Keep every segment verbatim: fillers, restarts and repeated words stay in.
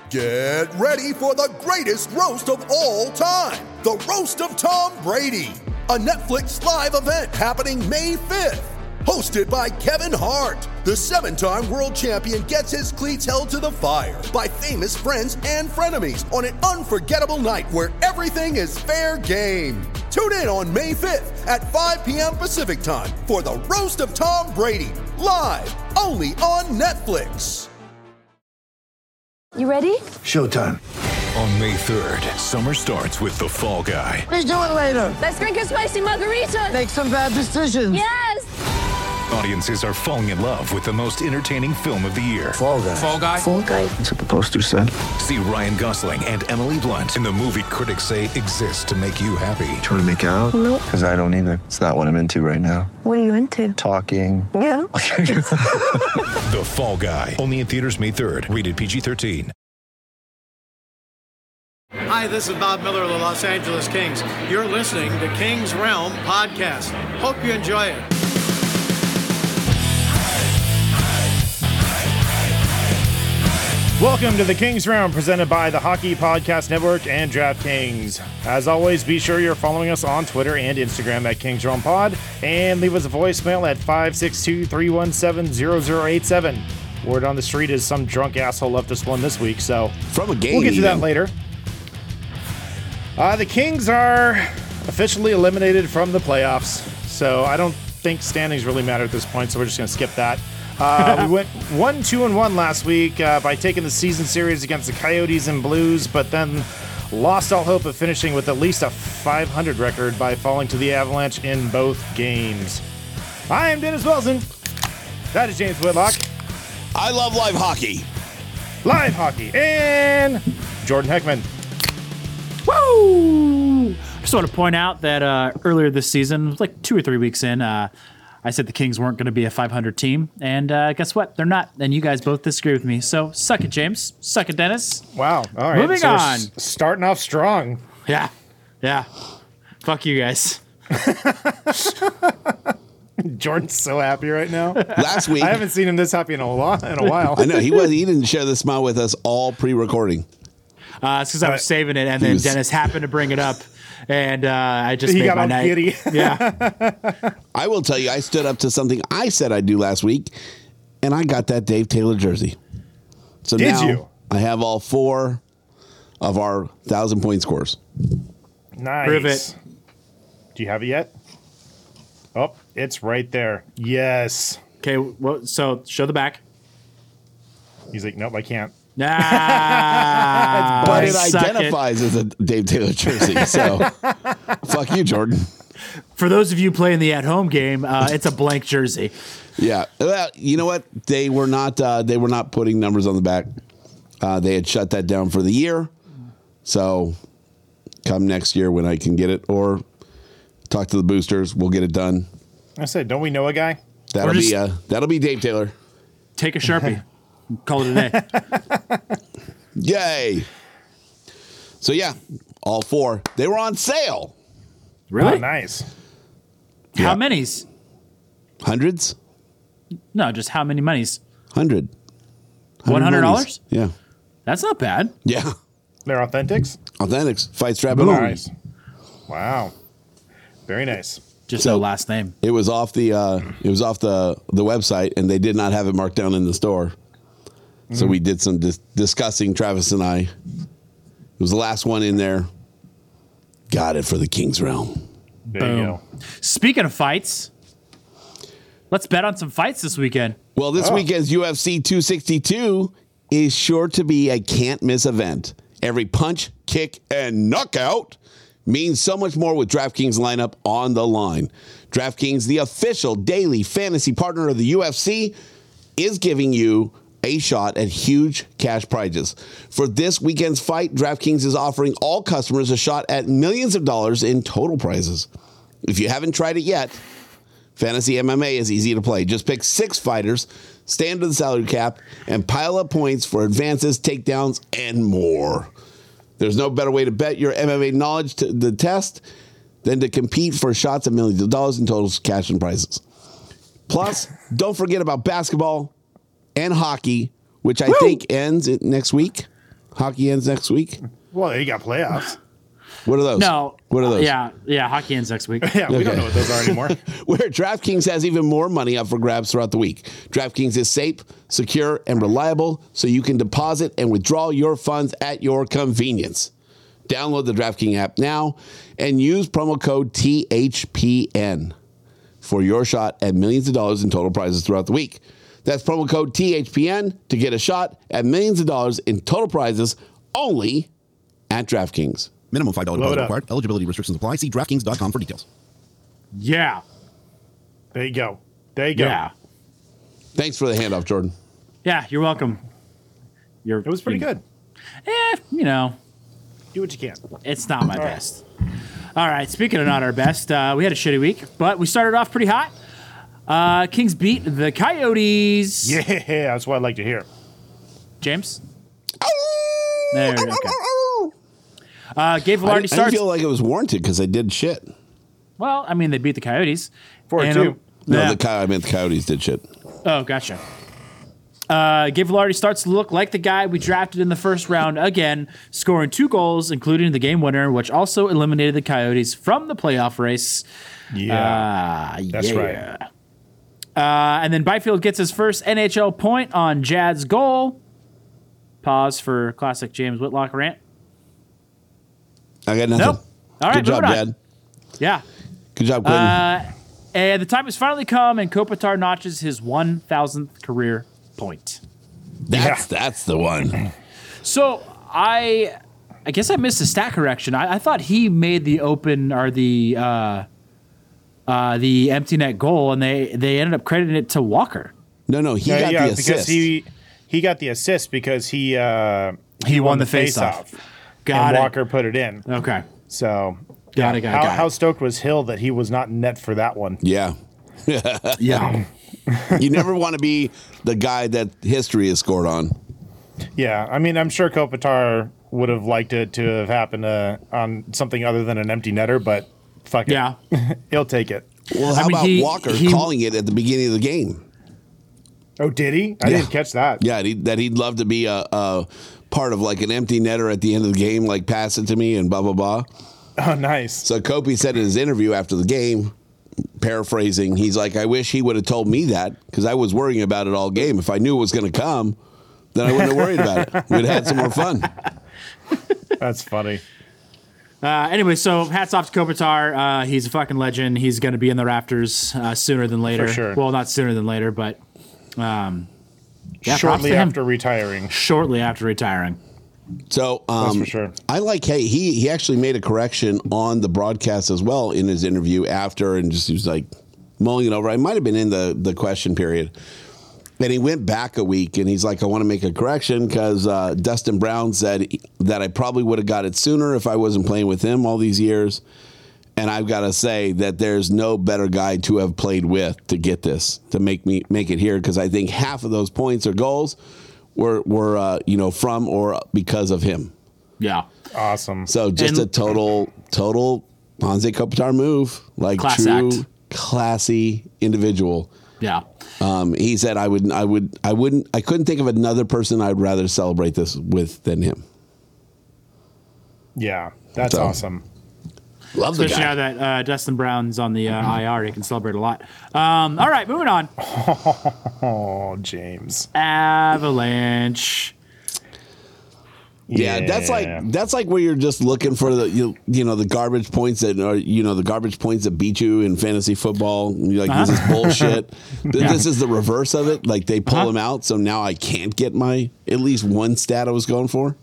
Get ready for the greatest roast of all time, the Roast of Tom Brady, a Netflix live event happening May fifth. Hosted by Kevin Hart, the seven-time world champion gets his cleats held to the fire by famous friends and frenemies on an unforgettable night where everything is fair game. Tune in on May fifth at five p.m. Pacific time for the Roast of Tom Brady, live only on Netflix. You ready? Showtime. On May third, summer starts with The Fall Guy. Let's do it later. Let's drink a spicy margarita. Make some bad decisions. Yes. Audiences are falling in love with the most entertaining film of the year. Fall Guy. Fall Guy. Fall Guy. That's what the poster said. See Ryan Gosling and Emily Blunt in the movie critics say exists to make you happy. Trying to make it out? Nope. Because I don't either. It's not what I'm into right now. What are you into? Talking. Yeah. The Fall Guy. Only in theaters May third. Rated P G thirteen. Hi, this is Bob Miller of the Los Angeles Kings. You're listening to Kings Realm Podcast. Hope you enjoy it. Welcome to the Kings Round, presented by the Hockey Podcast Network and DraftKings. As always, be sure you're following us on Twitter and Instagram at Kings Round Pod, and leave us a voicemail at five six two, three one seven, zero zero eight seven. Word on the street is some drunk asshole left us one this week, so from a game, we'll get to even. that later. Uh, the Kings are officially eliminated from the playoffs, so I don't think standings really matter at this point, so we're just going to skip that. Uh, we went one, two, and one last week uh, by taking the season series against the Coyotes and Blues, but then lost all hope of finishing with at least a five hundred record by falling to the Avalanche in both games. I am Dennis Wilson. That is James Whitlock. I love live hockey. Live hockey. And Jordan Heckman. Woo! I just want to point out that uh, earlier this season, like two or three weeks in, uh, I said the Kings weren't going to be a five hundred team, and uh, guess what? They're not. And you guys both disagree with me. So suck it, James. Suck it, Dennis. Wow. All right. Moving so on. S- starting off strong. Yeah. Yeah. Fuck you guys. Jordan's so happy right now. Last week, I haven't seen him this happy in a while. In a while. I know he was. He didn't share the smile with us all pre-recording. Uh, it's because I was saving it, and He then was- Dennis happened to bring it up, and uh, I just He made got my all night. giddy. Yeah. I will tell you, I stood up to something I said I'd do last week, and I got that Dave Taylor jersey. So Did now you? I have all four of our thousand point scores. Nice. Prove it. Do you have it yet? Oh, it's right there. Yes. Okay, well, so show the back. He's like, nope, I can't. Nah. But it suck identifies as a Dave Taylor jersey. So fuck you, Jordan. For those of you playing the at-home game, uh, it's a blank jersey. Yeah. Well, you know what? They were not. Uh, they were not putting numbers on the back. Uh, they had shut that down for the year. So come next year when I can get it, or talk to the boosters, we'll get it done. I said, don't we know a guy? That'll Or just- be uh, that'll be Dave Taylor. Take a Sharpie. Call it a day. Yay! So yeah, all four. They were on sale. Really? Oh, nice. How Yeah. many's? Hundreds. No, just how many monies? Hundred. One hundred dollars? monies. Yeah. That's not bad. Yeah. They're authentics? Authentics. Fight strap and all. Nice. Wow. Very nice. Just So- no last name. It was off the uh, it was off the the website, and they did not have it marked down in the store. So we did some dis- discussing, Travis and I. It was the last one in there. Got it for the Kings Realm. There Boom. you go. Speaking of fights, let's bet on some fights this weekend. Well, this Oh. weekend's U F C two sixty-two is sure to be a can't-miss event. Every punch, kick, and knockout means so much more with DraftKings lineup on the line. DraftKings, the official daily fantasy partner of the U F C, is giving you a shot at huge cash prizes. For this weekend's fight, DraftKings is offering all customers a shot at millions of dollars in total prizes. If you haven't tried it yet, Fantasy M M A is easy to play. Just pick six fighters, stay under the salary cap, and pile up points for advances, takedowns, and more. There's no better way to bet your M M A knowledge to the test than to compete for shots at millions of dollars in total cash and prizes. Plus, don't forget about basketball and hockey, which I Woo! think ends next week. Hockey ends next week. Well, you got playoffs. What are those? No. What are those? Yeah, yeah. Hockey ends next week. Yeah, we Okay. don't know what those are anymore. Where DraftKings has even more money up for grabs throughout the week. DraftKings is safe, secure, and reliable, so you can deposit and withdraw your funds at your convenience. Download the DraftKings app now and use promo code T H P N for your shot at millions of dollars in total prizes throughout the week. That's promo code T H P N to get a shot at millions of dollars in total prizes only at DraftKings. Minimum five dollars Blow it deposit up. required. Eligibility restrictions apply. See DraftKings dot com for details. Yeah. There you go. There you go. Yeah. Thanks for the handoff, Jordan. Yeah, you're welcome. You're, It was pretty good. Eh, you know, Do what you can. it's not my best. All right, speaking of not our best, uh, we had a shitty week, but we started off pretty hot. Uh, Kings beat the Coyotes. Yeah, that's what I'd like to hear. James? There we go. Uh, Gabe I, Velarde didn't- I starts. didn't feel like it was warranted because I did shit. Well, I mean, they beat the Coyotes. Four And, two. uh, No, yeah. the Coy- I meant the Coyotes did shit. Oh, gotcha. Uh, Gabe Velarde starts to look like the guy we drafted in the first round again, scoring two goals, including the game winner, which also eliminated the Coyotes from the playoff race. Yeah. Uh, That's yeah. right. Uh, and then Byfield gets his first N H L point on Jad's goal. Pause for classic James Whitlock rant. I got nothing. Nope. All right, Good job, moving on. Dad. Yeah. Good job, Quentin. Uh, and the time has finally come, and Kopitar notches his one thousandth career point. that's that's the one. So I, I guess I missed a stat correction. I, I thought he made the open or the uh, uh, the empty net goal, and they they ended up crediting it to Walker. No, no, he Yeah, got yeah, the because assist. he he got the assist because he uh, He won the face-off. face-off. Got and it. Walker put it in. Okay. So Got yeah, it, got it, how, got it. how stoked was Hill that he was not in net for that one? yeah. Yeah. You never want to be the guy that history is scored on. Yeah, I mean, I'm sure Kopitar would have liked it to have happened uh, on something other than an empty netter, but fuck it. Yeah. He'll take it. Well, how I mean, about he- Walker he- calling it at the beginning of the game? Oh, did he? I Yeah. didn't catch that. Yeah, he, that he'd love to be a, a part of like an empty netter at the end of the game, like pass it to me and blah, blah, blah. Oh, nice. So Kopi said in his interview after the game, paraphrasing, he's like, I wish he would have told me that because I was worrying about it all game. If I knew it was going to come, then I wouldn't have worried about it. We'd have had some more fun. That's funny. Uh, anyway, so hats off to Kopitar. Uh, he's a fucking legend. He's going to be in the rafters uh, sooner than later. For sure. Well, not sooner than later, but um, yeah, props Shortly to him. after retiring. Shortly after retiring. So um, for sure. I like, hey, he he actually made a correction on the broadcast as well in his interview after, and just he was like mulling it over. I might have been in the the question period, and he went back a week, and he's like, I want to make a correction because uh, Dustin Brown said that I probably would have got it sooner if I wasn't playing with him all these years, and I've got to say that there's no better guy to have played with to get this to make me make it here because I think half of those points or goals were were uh, you know from or because of him. Yeah. Awesome. So just And- a total total Hanze Kopitar move, like Class true act. classy individual. Yeah. Um, he said I would I would I wouldn't I couldn't think of another person I'd rather celebrate this with than him. Yeah, that's So- awesome. Love the Especially now guy. that uh, Dustin Brown's on the uh, I R, he can celebrate a lot. Um, all right, moving on. Oh, James. Avalanche. Yeah, that's like that's like where you're just looking for the you, you know the garbage points that are you know the garbage points that beat you in fantasy football. And you're like, this is bullshit. Th- Yeah. This is the reverse of it. Like they pull Uh-huh. him out, so now I can't get my at least one stat I was going for.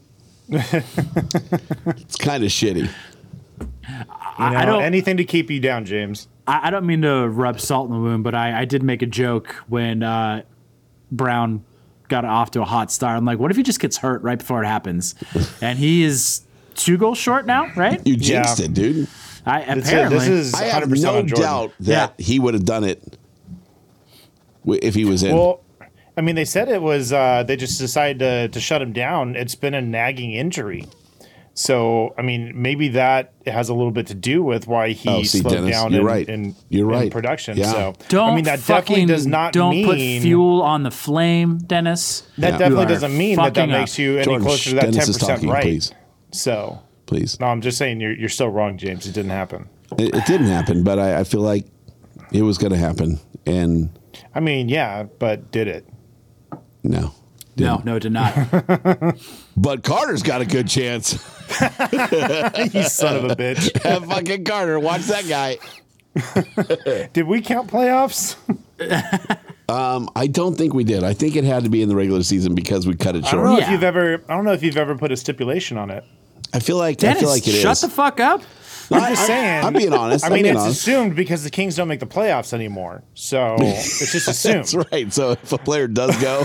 It's kind of shitty. You know, I don't- anything to keep you down, James. I, I don't mean to rub salt in the wound, but I, I did make a joke when uh, Brown got off to a hot start. I'm like, what if he just gets hurt right before it happens? And he is two goals short now, right? You jinxed Yeah. it, dude. I, This is- apparently. this is I have one hundred percent no on Jordan. doubt that Yeah. he would have done it w- if he was in. Well, I mean, they said it was, uh, they just decided to, to shut him down. It's been a nagging injury. So, I mean, maybe that has a little bit to do with why he Oh, see, slowed Dennis, down you're in, right. in, You're in right. production. Yeah. So, Don't I mean, that fucking, definitely does not don't mean put fuel on the flame, Dennis. that Yeah. definitely You are doesn't mean that that fucking makes up. you any Jordan, closer to that Dennis ten is percent talking, right. please. So, Please. no, I'm just saying you're you're still wrong, James. It didn't happen. It, it didn't happen, but I, I feel like it was going to happen. And I mean, yeah, but did it? no. No, didn't. no, it did not. But Carter's got a good chance. You son of a bitch. Fucking Carter. Watch that guy. Did we count playoffs? Um, I don't think we did. I think it had to be in the regular season because we cut it I don't short. know I, if Yeah. you've ever. I don't know if you've ever put a stipulation on it. feel like Dennis, I feel like it is. shut the fuck up. I'm just saying. I'm being honest. I I'm mean, being it's honest. assumed because the Kings don't make the playoffs anymore, so it's just assumed. That's right. So if a player does go,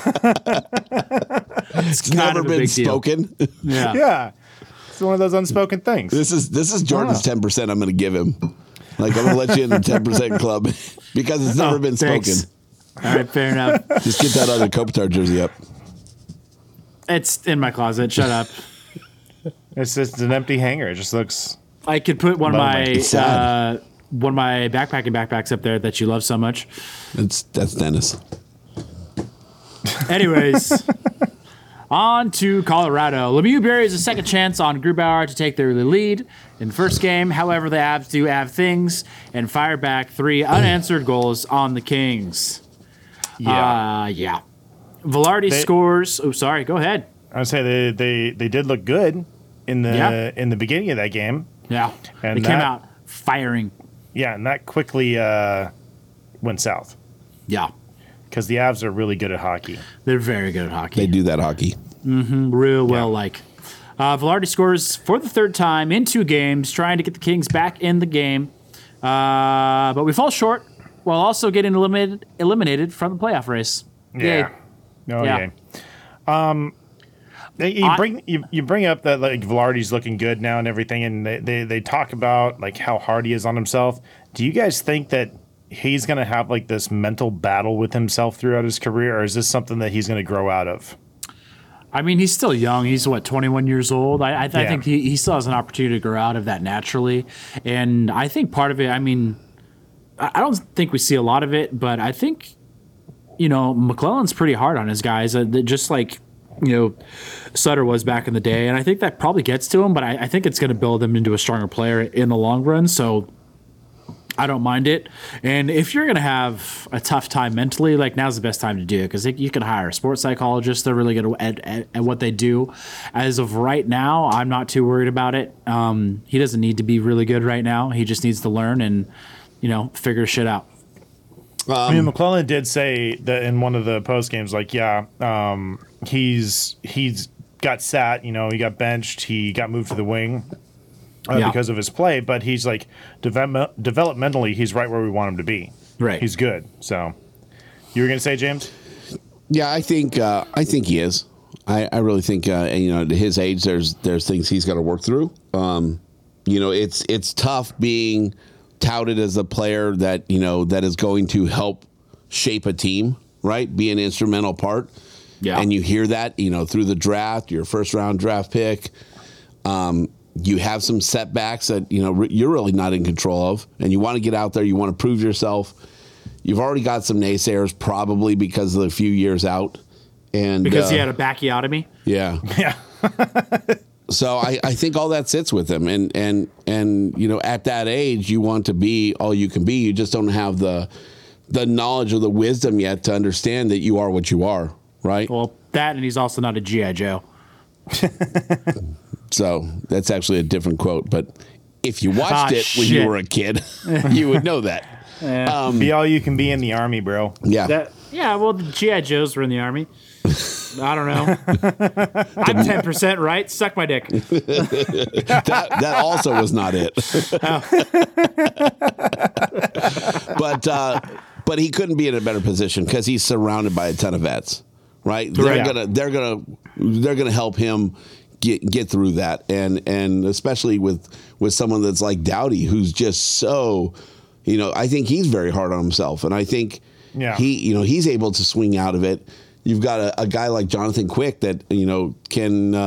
it's kind never of a been big deal. spoken. Yeah. Yeah, it's one of those unspoken things. This is this is Jordan's ten percent. I'm going to give him. Like I'm going to let you in the ten percent club because it's never Oh, been thanks. spoken. All right, fair enough. Just get that other Kopitar jersey up. It's in my closet. Shut up. It's just an empty hanger. It just looks. I could put one of Moment. my It's sad. uh, one of my backpacking backpacks up there that you love so much. That's that's Dennis. Anyways, on to Colorado. Lemieux buries a second chance on Grubauer to take the early lead in the first game. However, the Avs do Av things and fire back three unanswered goals on the Kings. Yeah, Uh, yeah. Velarde They- scores. Oh, sorry. Go ahead. I would say they, they they did look good in the Yeah. in the beginning of that game. Yeah. And they came that- out firing. Yeah, and that quickly uh, went south Yeah. because the Avs are really good at hockey. They're very good at hockey. They do that hockey. Real well, like. Uh, Velarde scores for the third time in two games, trying to get the Kings back in the game. Uh, but we fall short while also getting eliminated eliminated from the playoff race. Yay. Yeah. No, Yeah. yeah. Um, you I- bring you, you bring up that like Velarde's looking good now and everything, and they, they they talk about like how hard he is on himself. Do you guys think that he's going to have like this mental battle with himself throughout his career, or is this something that he's going to grow out of? I mean, he's still young. He's, what, twenty-one years old? I, I, I Yeah. think he, he still has an opportunity to grow out of that naturally. And I think part of it, I mean, I I don't think we see a lot of it, but I think, you know, McClellan's pretty hard on his guys, uh, that just like, you know, Sutter was back in the day. And I think that probably gets to him, but I, I think it's going to build him into a stronger player in the long run. So I don't mind it. And if you're going to have a tough time mentally, like now's the best time to do it because you can hire a sports psychologist. They're really good at, at, at what they do. As of right now, I'm not too worried about it. Um, he doesn't need to be really good right now. He just needs to learn and, you know, figure shit out. I mean, McClellan did say that in one of the post games, like, yeah, um, he's he's got sat, you know, he got benched, he got moved to the wing uh, Yeah. because of his play, but he's like develop- developmentally, he's right where we want him to be. Right. He's good. So, you were gonna say, James? Yeah, I think uh, I think he is. I, I really think uh, you know, at his age, there's there's things he's got to work through. Um, you know, it's it's tough being touted as a player that you know that is going to help shape a team, right? Be an instrumental part. Yeah. And you hear that, you know, through the draft, your first round draft pick. Um, you have some setbacks that you know re- you're really not in control of, and you want to get out there. You want to prove yourself. You've already got some naysayers, probably because of the few years out, and Because uh, he had a bacchiotomy. yeah, Yeah. so I, I think all that sits with him, and and and you know, at that age, you want to be all you can be. You just don't have the the knowledge or the wisdom yet to understand that you are what you are, right? Well, that and he's also not a G I. Joe. So that's actually a different quote, but if you watched Ah, it when you shit. were a kid, you would know that. Um, Be all you can be in the army, bro. yeah, That yeah, well, the G I. Joes were in the army. I don't know. I'm ten percent right. Suck my dick. that, that also was not it. but uh, but he couldn't be in a better position because he's surrounded by a ton of vets, right? They're Right. gonna they're gonna they're gonna help him get get through that, and and especially with with someone that's like Doughty, who's just so, you know, I think he's very hard on himself, and I think Yeah. he you know he's able to swing out of it. You've got a, a guy like Jonathan Quick that you know can uh,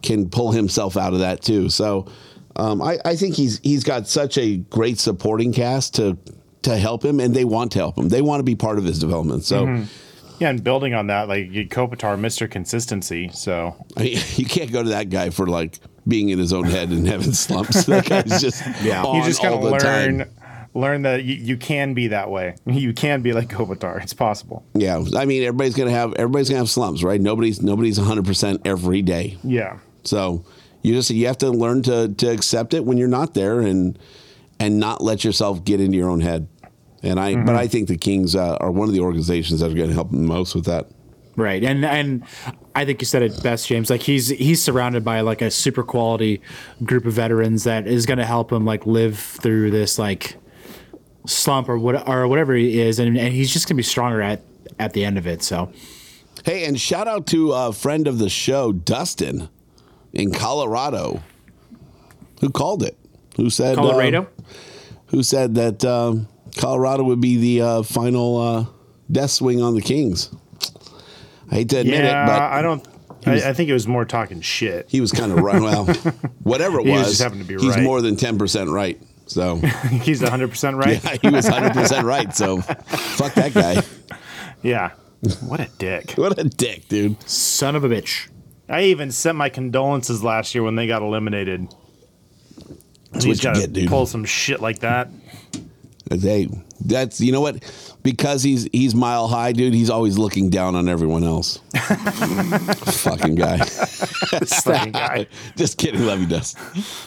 can pull himself out of that too. So um, I, I think he's he's got such a great supporting cast to to help him, and they want to help him. They want to be part of his development. So. Mm-hmm. Yeah, and building on that, like Kopitar, Mister Consistency. So I mean, you can't go to that guy for like being in his own head and having slumps. That guy's just yeah. on You just gotta all the learn time. learn that you, you can be that way. You can be like Kopitar. It's possible. Yeah, I mean everybody's gonna have everybody's gonna have slumps, right? Nobody's nobody's one hundred percent every day. Yeah. So you just you have to learn to to accept it when you're not there and and not let yourself get into your own head. And I, mm-hmm. but I think the Kings uh, are one of the organizations that are going to help him most with that. Right, and and I think you said it best, James. Like he's he's surrounded by like a super quality group of veterans that is going to help him like live through this like slump or what or whatever he is, and, and he's just going to be stronger at at the end of it. So, hey, and shout out to a friend of the show, Dustin, in Colorado, who called it, who said Colorado, uh, who said that. Um, Colorado would be the uh, final uh, death swing on the Kings. I hate to admit yeah, it, but I don't. was, I, I think it was more talking shit. He was kind of right. Well, whatever it he was, just happened to be he's right. more than ten percent right. So he's one hundred percent right. Yeah, he was one hundred percent right. So fuck that guy. Yeah, what a dick. What a dick, dude. Son of a bitch. I even sent my condolences last year when they got eliminated. That's he's what you got get, dude. Pull some shit like that. Hey, that's you know what? Because he's he's mile high, dude. He's always looking down on everyone else. Fucking guy. Fucking guy. Just kidding. Love you, Dust.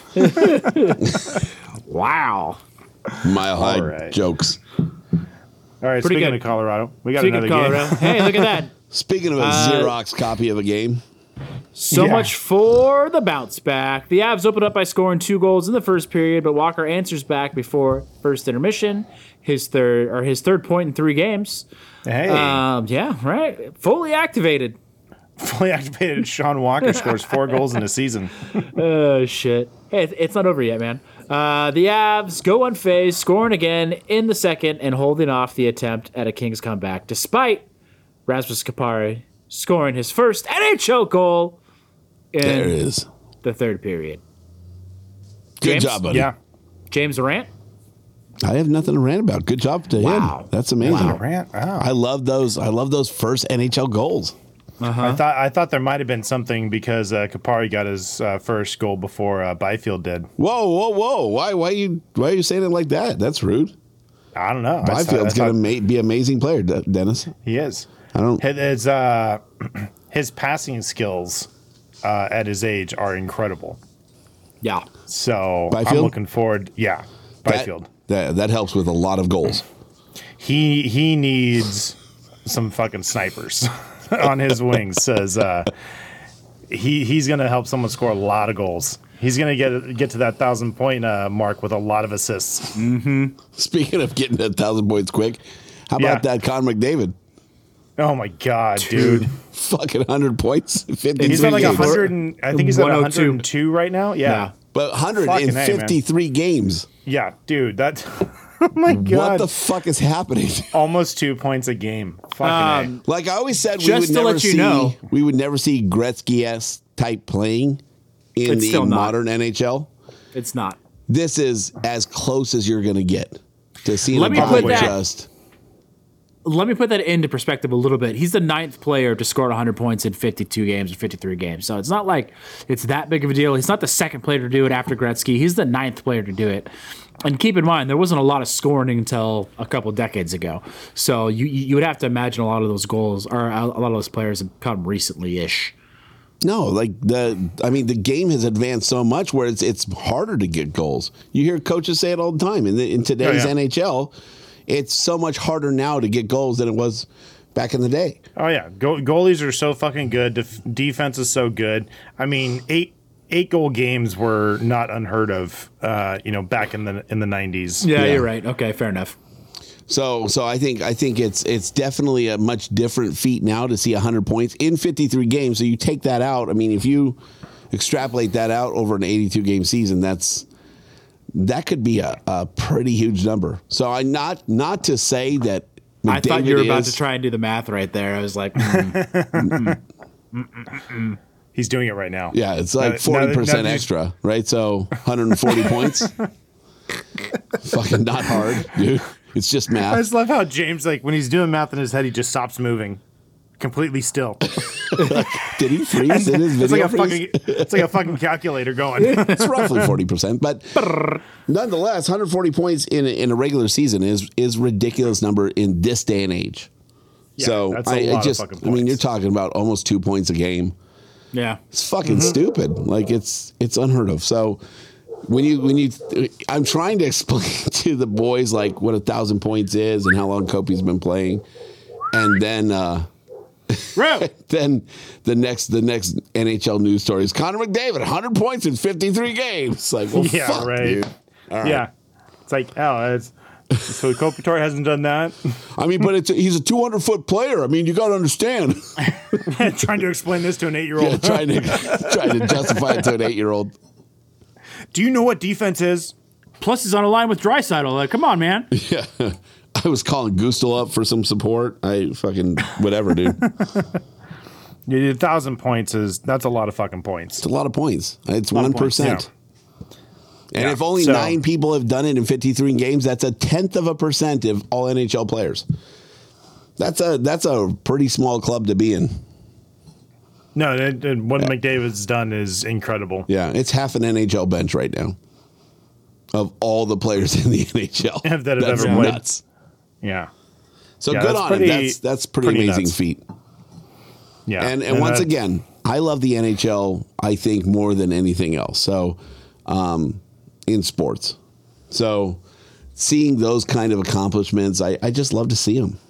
Wow. Mile high right. jokes. All right. Pretty speaking good. of Colorado, we got Speaking another of Colorado, game. hey, look at that. Speaking of a Uh, Xerox copy of a game. So Yeah. much for the bounce back. The Avs opened up by scoring two goals in the first period, but Walker answers back before first intermission. His third or his third point in three games. Hey, Um, yeah, right. Fully activated. fully activated. Sean Walker scores four goals in a season. Oh shit. Hey, it- it's not over yet, man. Uh, the Avs go unfazed, scoring again in the second and holding off the attempt at a Kings comeback, despite Rasmus Kupari scoring his first N H L goal in There it is. the third period. Good James? job, buddy. Yeah. James Durant? I have nothing to rant about. Good job to Wow. him. That's amazing. Durant. Oh. I love those. I love those first N H L goals. I thought I thought there might have been something because uh, Kupari got his uh, first goal before uh, Byfield did. Whoa, whoa, whoa! Why, why you, why are you saying it like that? That's rude. I don't know. I thought- Byfield's I gonna thought ma- be an amazing player, De- Dennis. He is. I don't. His his, uh, his passing skills uh, at his age are incredible. Yeah. So I'm Byfield? looking forward. Yeah, That, Byfield. that that helps with a lot of goals. He he needs some fucking snipers on his wings. Says uh, he he's gonna help someone score a lot of goals. He's gonna get get to that thousand point uh, mark with a lot of assists. Speaking of getting to a thousand points quick, how about Yeah. that Connor McDavid? Oh my god, dude! Fucking hundred points, fifty. He's at like games. a hundred and I think he's at one oh one two. hundred and two right now. Yeah, Yeah. But one hundred Fucking A, man. fifty-three games. yeah, dude. That oh my god, What the fuck is happening? almost two points a game. Fucking Um, Like I always said, we Just would to never let you see. know- We would never see Gretzky-esque type playing in It's the still not. modern N H L. It's not. This is as close as you're going to get to seeing Let a me guy put that- just. Let me put that into perspective a little bit. He's the ninth player to score one hundred points in fifty-two games or fifty-three games. So it's not like it's that big of a deal. He's not the second player to do it after Gretzky. He's the ninth player to do it. And keep in mind, there wasn't a lot of scoring until a couple decades ago. So you you would have to imagine a lot of those goals, or a lot of those players have come recently-ish. No, like the. I mean, the game has advanced so much where it's it's harder to get goals. You hear coaches say it all the time. In the, in today's Oh, yeah. N H L, it's so much harder now to get goals than it was back in the day. Oh yeah, Go- goalies are so fucking good. Def- defense is so good. I mean, eight eight goal games were not unheard of. Uh, you know, back in the in the nineties. Yeah, Yeah. you're right. Okay, fair enough. So, so I think I think it's it's definitely a much different feat now to see one hundred points in fifty-three games. So you take that out. I mean, if you extrapolate that out over an eighty-two game season, that's that could be a, a pretty huge number. So I not not to say that McDavid I thought you were about is- to try and do the math right there. I was like, mm. He He's doing it right now. Yeah, it's like Now- forty now percent that he's- extra, right? So one hundred forty points. Fucking not hard, dude. It's just I math. just love how James, like, when he's doing math in his head, he just stops moving, completely still. Did he freeze in his It's video? like a freeze? fucking, it's like a fucking calculator going. It's roughly forty percent, but nonetheless, one hundred forty points in a, in a regular season is is ridiculous number in this day and age. Yeah, so that's a I, I lot of just, fucking I mean, you're points. talking about almost two points a game. Yeah. It's fucking Mm-hmm. stupid. Like it's it's unheard of. So when you when you, I'm trying to explain to the boys like what a thousand points is and how long Kopi's been playing, and then. uh Then the next the next N H L news story is Connor McDavid, one hundred points in fifty-three games. Like, well, Yeah, fuck, right. dude. All right. Yeah. It's like, oh, it's, so Kopitar hasn't done that. I mean, but it's a, he's a two hundred foot player. I mean, you got to understand. Trying to explain this to an eight-year-old. Yeah, trying to trying to justify it to an eight year old. Do you know what defense is? Plus, he's on a line with Draisaitl. Like, come on, man. Yeah, I was calling Gustel up for some support. I fucking whatever, dude. A thousand points is that's a lot of fucking points. It's a lot of points. It's lot one of points, percent. And Yeah, if only so- nine people have done it in fifty-three games, that's a tenth of a percent of all N H L players. That's a that's a pretty small club to be in. No, it, it, what McDavid's done is incredible. Yeah, it's half an N H L bench right now of all the players in the N H L. That have that's ever played. nuts. Yeah. So Yeah, good that's on pretty- him. That's that's pretty, pretty amazing nuts. feat. Yeah. And and once that- again, I love the N H L. I think more than anything else. So, um, in sports, so seeing those kind of accomplishments, I, I just love to see them.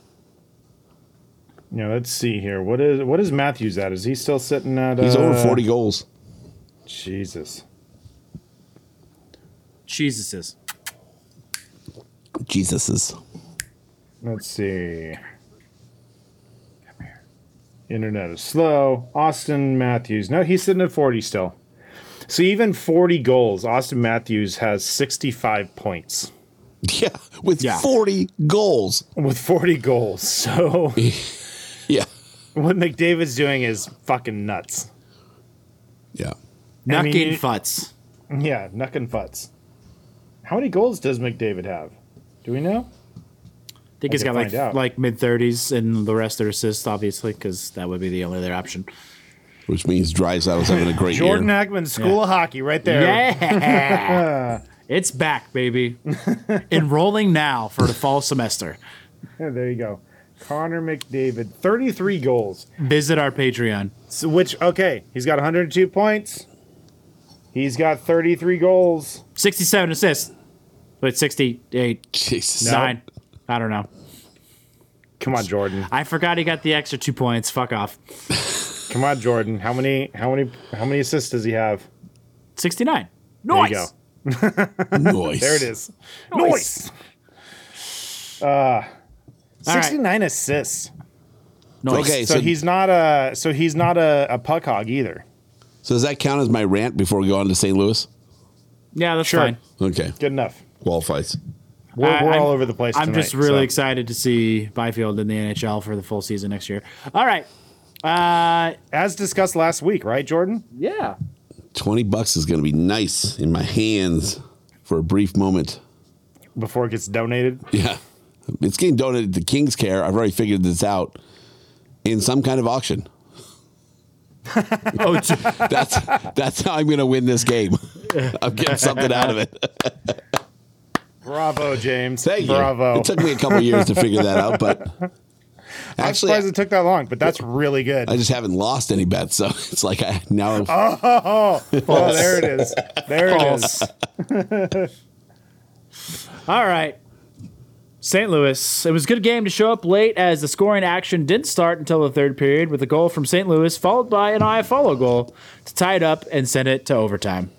Yeah, let's see here. What is what is Matthews at? Is he still sitting at? He's uh, over forty goals. Jesus. Jesus. Jesus's. Let's see. Come here. Internet is slow. Austin Matthews. No, he's sitting at forty still. So even forty goals, Austin Matthews has sixty-five points Yeah, with Yeah. forty goals. with forty goals. So Yeah, what McDavid's doing is fucking nuts. yeah. I mean, Nucking you- futz. Yeah, nuck and futz. How many goals does McDavid have? Do we know? I think he's can got like find out. like mid thirties, and the rest are assists, obviously, because that would be the only other option. Which means Draisaitl's having a great Jordan year. Hackman, School of Hockey, right there. Yeah, it's back, baby. Enrolling now for the fall semester. Yeah, there you go. Connor McDavid, thirty-three goals. Visit our Patreon. So which, okay, he's got one hundred two points. He's got thirty-three goals. sixty-seven assists. Wait, sixty-eight, Jesus. nine. I don't know. Come on, Jordan. I forgot he got the extra two points. Fuck off. Come on, Jordan. How many? How many? How many assists does he have? sixty-nine. There Nice. you go. Nice. There it is. Nice. Nice. Uh, All right. sixty-nine assists. Nice. Okay, So, so, he's not a. So he's not a, a puck hog either. so does that count as my rant before we go on to Saint Louis? Yeah, that's Sure. fine. Okay, Good enough. qualifies. We're, I- we're I'm- all over the place. I'm tonight, just really so. excited to see Byfield in the N H L for the full season next year. All right. Uh, As discussed last week, right, Jordan? yeah. twenty bucks is going to be nice in my hands for a brief moment. Before it gets donated. Yeah. It's getting donated to King's Care. I've already figured this out in some kind of auction. Oh, t- That's that's how I'm going to win this game. I'm getting something out of it. Bravo, James. Thank you. Bravo. It took me a couple years to figure that out, but I'm actually, surprised it took that long, but that's really good. I just haven't lost any bets, so it's like I now. Oh, oh, there it is. There it is. All right. Saint Louis. It was a good game to show up late as the scoring action didn't start until the third period with a goal from Saint Louis followed by an Iafallo goal to tie it up and send it to overtime.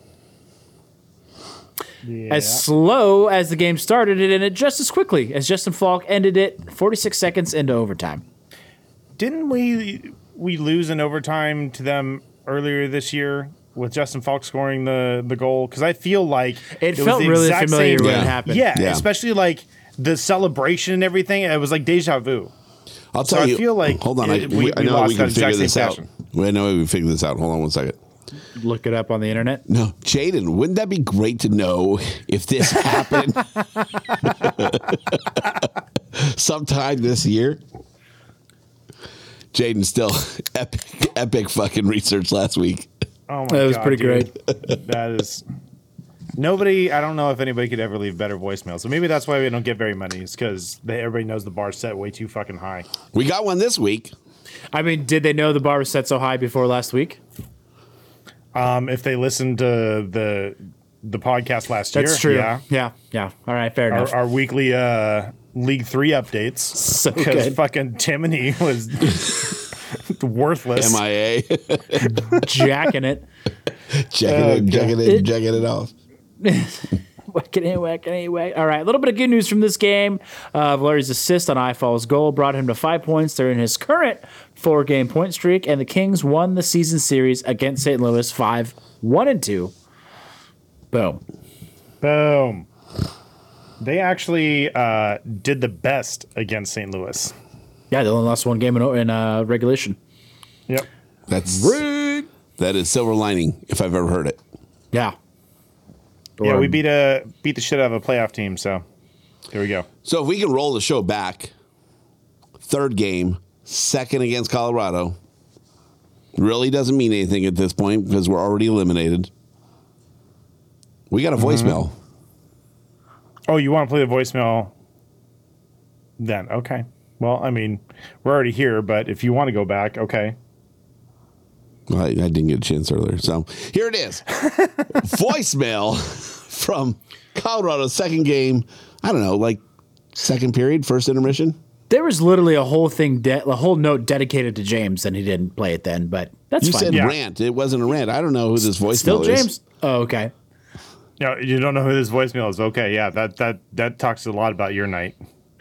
Yeah. As slow as the game started, it ended just as quickly as Justin Falk ended it forty-six seconds into overtime. Didn't we we lose in overtime to them earlier this year with Justin Falk scoring the, the goal? Because I feel like It, was felt the really exact familiar same- when Yeah. it happened. Yeah, Yeah. especially like the celebration and everything. It was like deja vu. I'll So tell I you. feel like hold on, it- I, we- I we know lost we can that exact figure this same out. passion. Wait, no, we figure this out. Hold on one second. Look it up on the internet. No, Jaden, wouldn't that be great to know if this happened sometime this year? Jaden still epic, epic fucking research last week. Oh my That was God, pretty dude. great. That is nobody. I don't know if anybody could ever leave better voicemails. So maybe that's why we don't get very many. Is because everybody knows the bar set way too fucking high. We got one this week. I mean, did they know the bar was set so high before last week? Um, if they listened to the the podcast last year, That's true. Yeah, yeah, yeah. All right, fair our, enough. our weekly uh, League Three updates. So Because good. fucking Timony was worthless. M I A. Jacking it. Checking Oh, it, checking God. it, checking it off. Whacking it, whacking it, whack. All right, a little bit of good news from this game. Uh, Valeri's assist on Ifall's goal brought him to five points during his current four-game point streak, and the Kings won the season series against Saint Louis five one and two. Boom. Boom. They actually uh, did the best against Saint Louis. Yeah, they only lost one game in, in uh, regulation. Yep. That's that is silver lining if I've ever heard it. Yeah. Yeah, Or- we beat a beat the shit out of a playoff team. So here we go. So if we can roll the show back, third game, second against Colorado, really doesn't mean anything at this point because we're already eliminated. We got a voicemail. Oh, you want to play the voicemail? Then okay. Well, I mean, we're already here, but if you want to go back, okay. I, I didn't get a chance earlier. So here it is. Voicemail from Colorado's second game. I don't know, like second period, first intermission. There was literally a whole thing, de- a whole note dedicated to James, and he didn't play it then, but that's You fine. said Yeah. rant. It wasn't a rant. I don't know who this voicemail Still is. James? Oh, okay. No, you don't know who this voicemail is. Okay, yeah, that that that talks a lot about your night.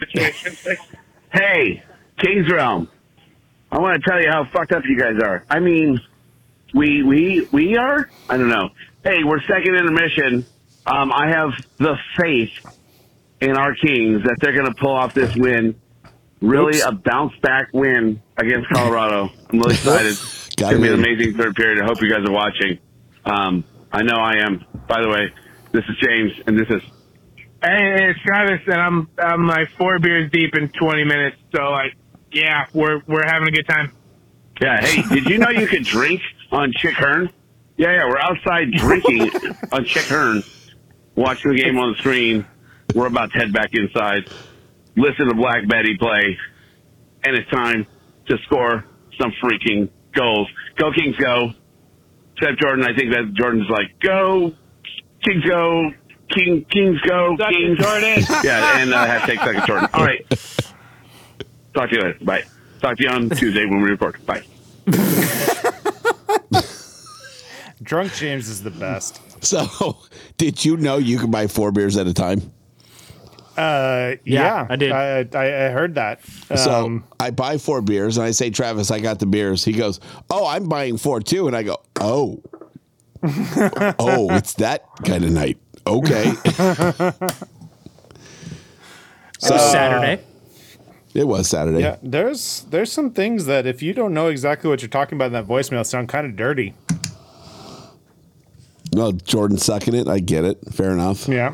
Hey, Kings Realm. I want to tell you how fucked up you guys are. I mean, we we we are? I don't know. Hey, we're second intermission. Um, I have the faith in our Kings that they're going to pull off this win. Really Oops. a bounce back win against Colorado. I'm really excited. It's Got going to be it. an amazing third period. I hope you guys are watching. Um, I know I am. By the way, this is James, and this is Hey, it's Travis, and I'm I'm like four beers deep in twenty minutes. So like, yeah, we're we're having a good time. Yeah, hey, did you know you could drink on Chick Hearn? Yeah, yeah, we're outside drinking on Chick Hearn, watching the game on the screen. We're about to head back inside, listen to Black Betty play, and it's time to score some freaking goals. Go Kings, go. Except Jordan, I think that Jordan's like, go, Kings, go, King, Kings, go, Suck it, Kings. Jordan. Yeah, and uh, hashtag suck it, Jordan. All right. Talk to you later. Bye. Talk to you on Tuesday when we record. Bye. Drunk James is the best. So, did you know you could buy four beers at a time? Uh, yeah, Yeah, I did. I, I, I heard that. So Um, I buy four beers and I say, Travis, I got the beers. He goes, oh, I'm buying four too. And I go, oh, oh, it's that kind of night. Okay. It was Saturday. It was Saturday. yeah, there's there's some things that if you don't know exactly what you're talking about in that voicemail, sound kind of dirty. Well, Jordan sucking it. I get it. Fair enough. Yeah.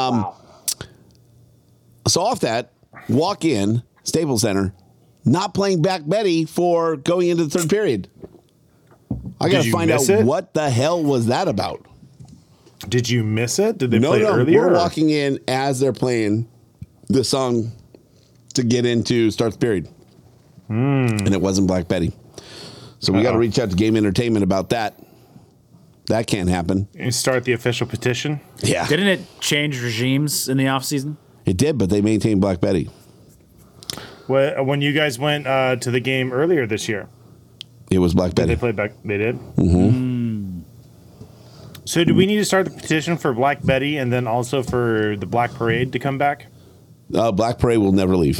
So off that, walk in, Staples Center, not playing Back Betty for going into the third period. I got Did to you find out miss it? what the hell was that about. Did you miss it? Did they No, play no, it earlier? we're or- walking in as they're playing the song to get into start the period. And it wasn't Black Betty. So we got to Uh-oh. reach out to Game Entertainment about that. That can't happen. You start the official petition. Yeah. Didn't it change regimes in the offseason? It did, but they maintained Black Betty. Wh- When you guys went uh, to the game earlier this year, It was Black did Betty. they play back? They did. Mm-hmm. So do we need to start the petition for Black Betty and then also for the Black Parade to come back? Uh, Black Parade will never leave.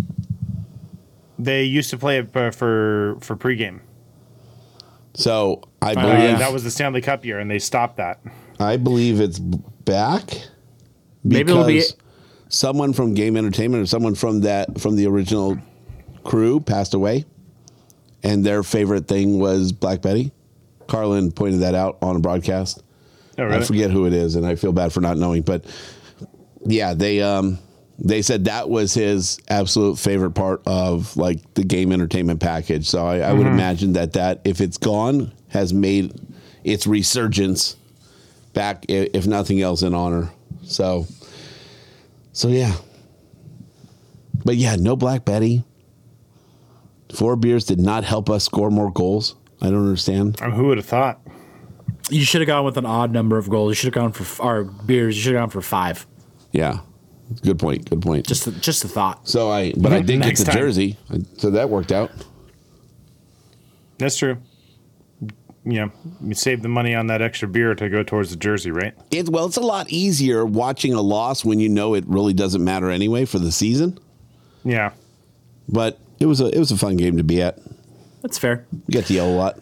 They used to play it uh, for for pregame. So I Uh, believe that was the Stanley Cup year, and they stopped that. I believe it's back. Maybe it'll be- because someone from Game Entertainment or someone from that from the original crew passed away, and their favorite thing was Black Betty. Carlin pointed that out on a broadcast. Oh, really? I forget who it is, and I feel bad for not knowing. But yeah, they um, they said that was his absolute favorite part of like the game entertainment package. So I, I mm-hmm. would imagine that that if it's gone, has made its resurgence back, if nothing else, in honor. So, so yeah. But yeah, no Black Betty. Four beers did not help us score more goals. I don't understand. Um, who would have thought? You should have gone with an odd number of goals. You should have gone for our beers. You should have gone for five. Yeah, good point. Good point. Just, a, just a thought. So I, but I did get the time. jersey, so that worked out. That's true. Yeah, you save the money on that extra beer to go towards the jersey, right? It, well, it's a lot easier watching a loss when you know it really doesn't matter anyway for the season. Yeah, but it was a it was a fun game to be at. That's fair. You got to yell a lot.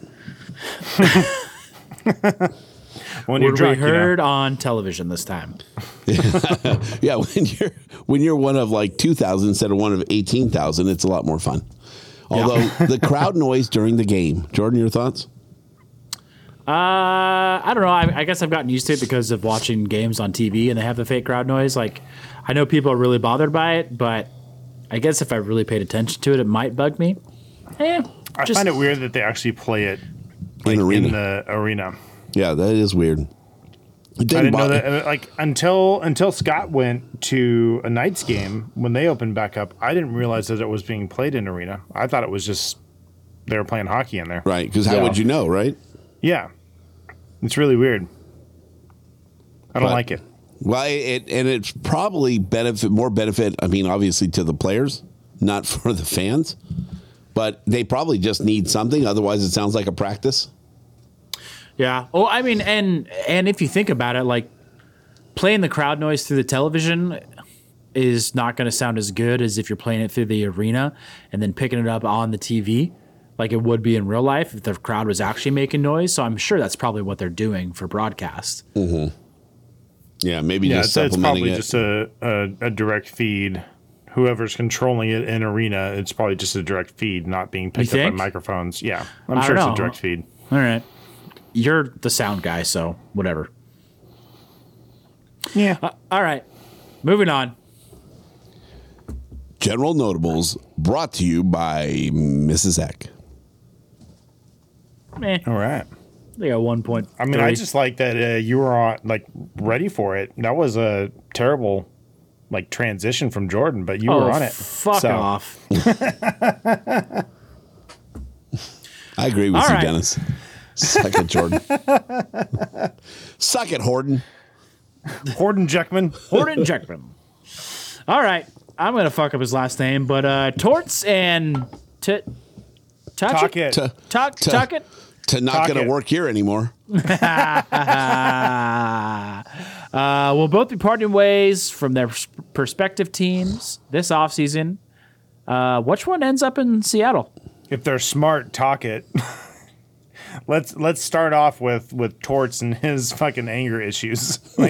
When you're Were drunk, we heard you know? on television this time? Yeah, when you're when you're one of like two thousand instead of one of eighteen thousand, it's a lot more fun. Although yeah. the crowd noise during the game, Jordan, your thoughts? Uh, I don't know. I, I guess I've gotten used to it because of watching games on T V and they have the fake crowd noise. Like, I know people are really bothered by it, but I guess if I really paid attention to it, it might bug me. Eh, I just, find it weird that they actually play it like, in, arena. in the arena. Yeah, that is weird. I didn't know that. Like until until Scott went to a Knights game when they opened back up, I didn't realize that it was being played in arena. I thought it was just they were playing hockey in there. Right? Because how yeah. would you know? Right? Yeah, it's really weird. I don't but, like it. Well, it and it's probably benefit more benefit. I mean, obviously to the players, not for the fans. But they probably just need something. Otherwise, it sounds like a practice. Yeah. Oh, I mean, and and if you think about it, like playing the crowd noise through the television is not going to sound as good as if you're playing it through the arena and then picking it up on the T V, like it would be in real life if the crowd was actually making noise. So I'm sure that's probably what they're doing for broadcast. Mm-hmm. Yeah, maybe yeah, just it's, supplementing it's probably it. just a, a, a direct feed. Whoever's controlling it in arena, it's probably just a direct feed, not being picked up by microphones. Yeah, I'm I sure it's know. a direct feed. All right. You're the sound guy, so whatever. Yeah. Uh, all right. Moving on. General Notables brought to you by Missus Eck. Eh. All right. They got one point. I mean, I just like that uh, you were on, like ready for it. That was a terrible like transition from Jordan, but you oh, were on it. Fuck so. off. I agree with All you, right. Dennis. Suck it, Jordan. Suck it, Horton. Horton Jackman. Horton Jackman. All right. I'm going to fuck up his last name, but uh, Torts and T- Talk it. To, Talk, to, talk it. To not Talk going it. to work here anymore. uh, we'll both be parting ways from their perspective teams this offseason. Uh, which one ends up in Seattle? If they're smart, talk it. let's let's start off with with Torts and his fucking anger issues. Like,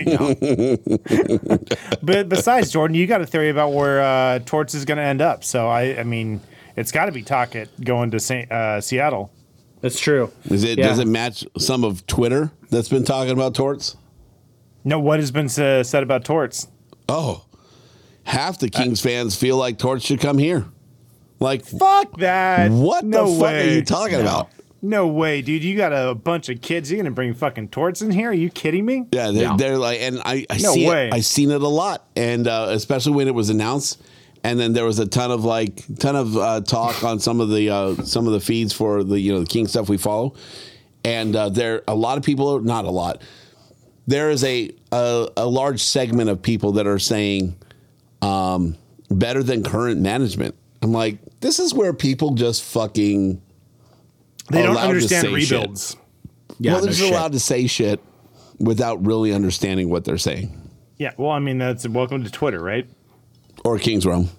but besides Jordan, you got a theory about where uh, Torts is going to end up. So I, I mean, it's got to be Talkit going to Saint, uh, Seattle. That's true. Is it? Yeah. Does it match some of Twitter that's been talking about Torts? No, what has been uh, said about Torts? Oh, half the Kings uh, fans feel like Torts should come here. Like, fuck that. What no the fuck way. are you talking no. about? No way, dude. You got a bunch of kids. You're going to bring fucking Torts in here? Are you kidding me? Yeah, they're, Yeah. they're like, and I, I No see way. it. I seen it a lot, and uh, especially when it was announced, and then there was a ton of like, ton of uh, talk on some of the uh, some of the feeds for the you know the King stuff we follow, and uh, there a lot of people, not a lot, there is a a, a large segment of people that are saying um, better than current management. I'm like, this is where people just fucking They don't allowed to understand say rebuilds. shit. Yeah, well, they're no just shit. allowed to say shit without really understanding what they're saying. Yeah, well, I mean, that's welcome to Twitter, right? Or King's Realm.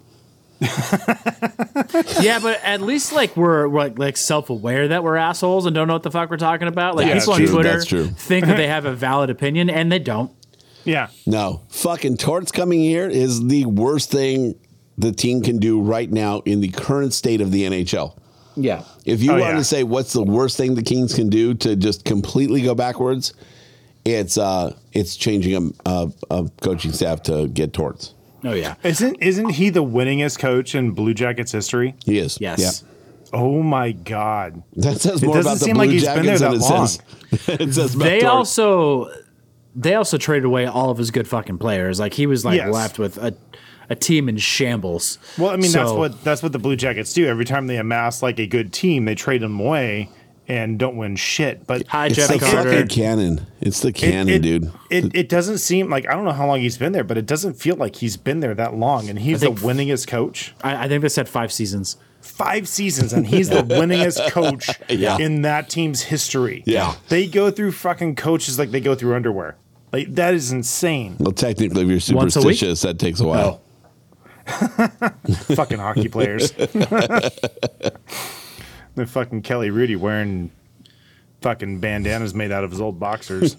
Yeah, but at least like we're, we're like, like self-aware that we're assholes and don't know what the fuck we're talking about. Like That's people true, on Twitter that's true. think that they have a valid opinion and they don't. Yeah. No. Fucking Torts coming here is the worst thing the team can do right now in the current state of the N H L. Yeah. If you Oh, want yeah. to say what's the worst thing the Kings can do to just completely go backwards, it's uh, it's changing a, a, a coaching staff to get towards. Oh yeah. Isn't isn't he the winningest coach in Blue Jackets history? He is. Yes. Yeah. Oh my God. That says It more doesn't about the seem Blue like he's been Jackets there than that it long. says. It says about They Torts. also they also traded away all of his good fucking players. Like he was like Yes. left with a a team in shambles. Well, I mean that's So- what that's what the Blue Jackets do. Every time they amass like a good team, they trade them away and don't win shit. But Hi, It's Jeff the Carter. fucking cannon. It's the cannon, it, dude. It it doesn't seem like I don't know how long he's been there, but it doesn't feel like he's been there that long. And he's the think- winningest coach. I, I think they said five seasons. Five seasons, and he's the winningest coach Yeah. in that team's history. Yeah. They go through fucking coaches like they go through underwear. Like that is insane. Well, technically, if you're Once a week? superstitious, that takes a while. Fucking hockey players. The fucking Kelly Rudy wearing fucking bandanas made out of his old boxers.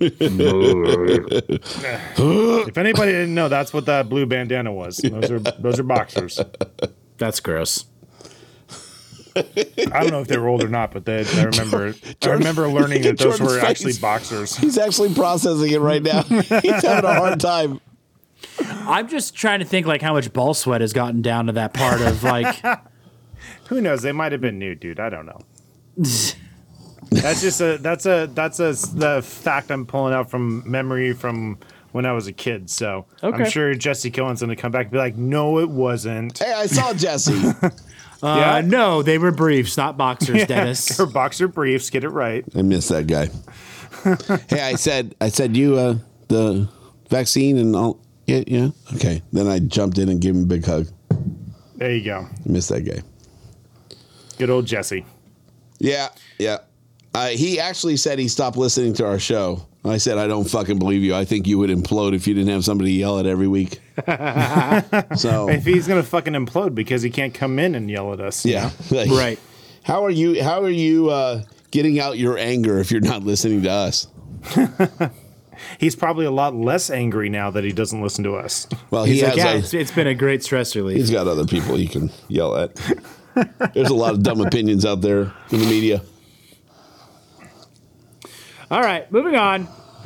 If anybody didn't know, that's what that blue bandana was. Those are those are boxers. That's gross. I don't know if they were old or not, but they, I remember I remember learning that those Jordan's were actually face. boxers. He's actually processing it right now. He's having a hard time. I'm just trying to think like how much ball sweat has gotten down to that part of like Who knows? They might have been new, dude. I don't know. That's just a that's a that's a the fact I'm pulling out from memory from when I was a kid. So I'm Okay. sure Jesse Cohen's gonna come back and be like, "No, it wasn't." Hey, I saw Jesse. uh, Yeah. no, they were briefs, not boxers, Dennis. Or boxer briefs. Get it right. I miss that guy. Hey, I said, I said you uh, the vaccine and all. Yeah, yeah. Okay. Then I jumped in and gave him a big hug. There you go. I miss that guy. Good old Jesse. Yeah, yeah. Uh, he actually said he stopped listening to our show. I said, I don't fucking believe you. I think you would implode if you didn't have somebody yell it every week. So If he's gonna fucking implode because he can't come in and yell at us. you yeah, know? Like, Right. How are you? How are you uh, getting out your anger if you're not listening to us? He's probably a lot less angry now that he doesn't listen to us. Well, he He's has. like, yeah, a- it's, it's been a great stress relief. he's got other people he can yell at. There's a lot of dumb opinions out there in the media. All right, moving on.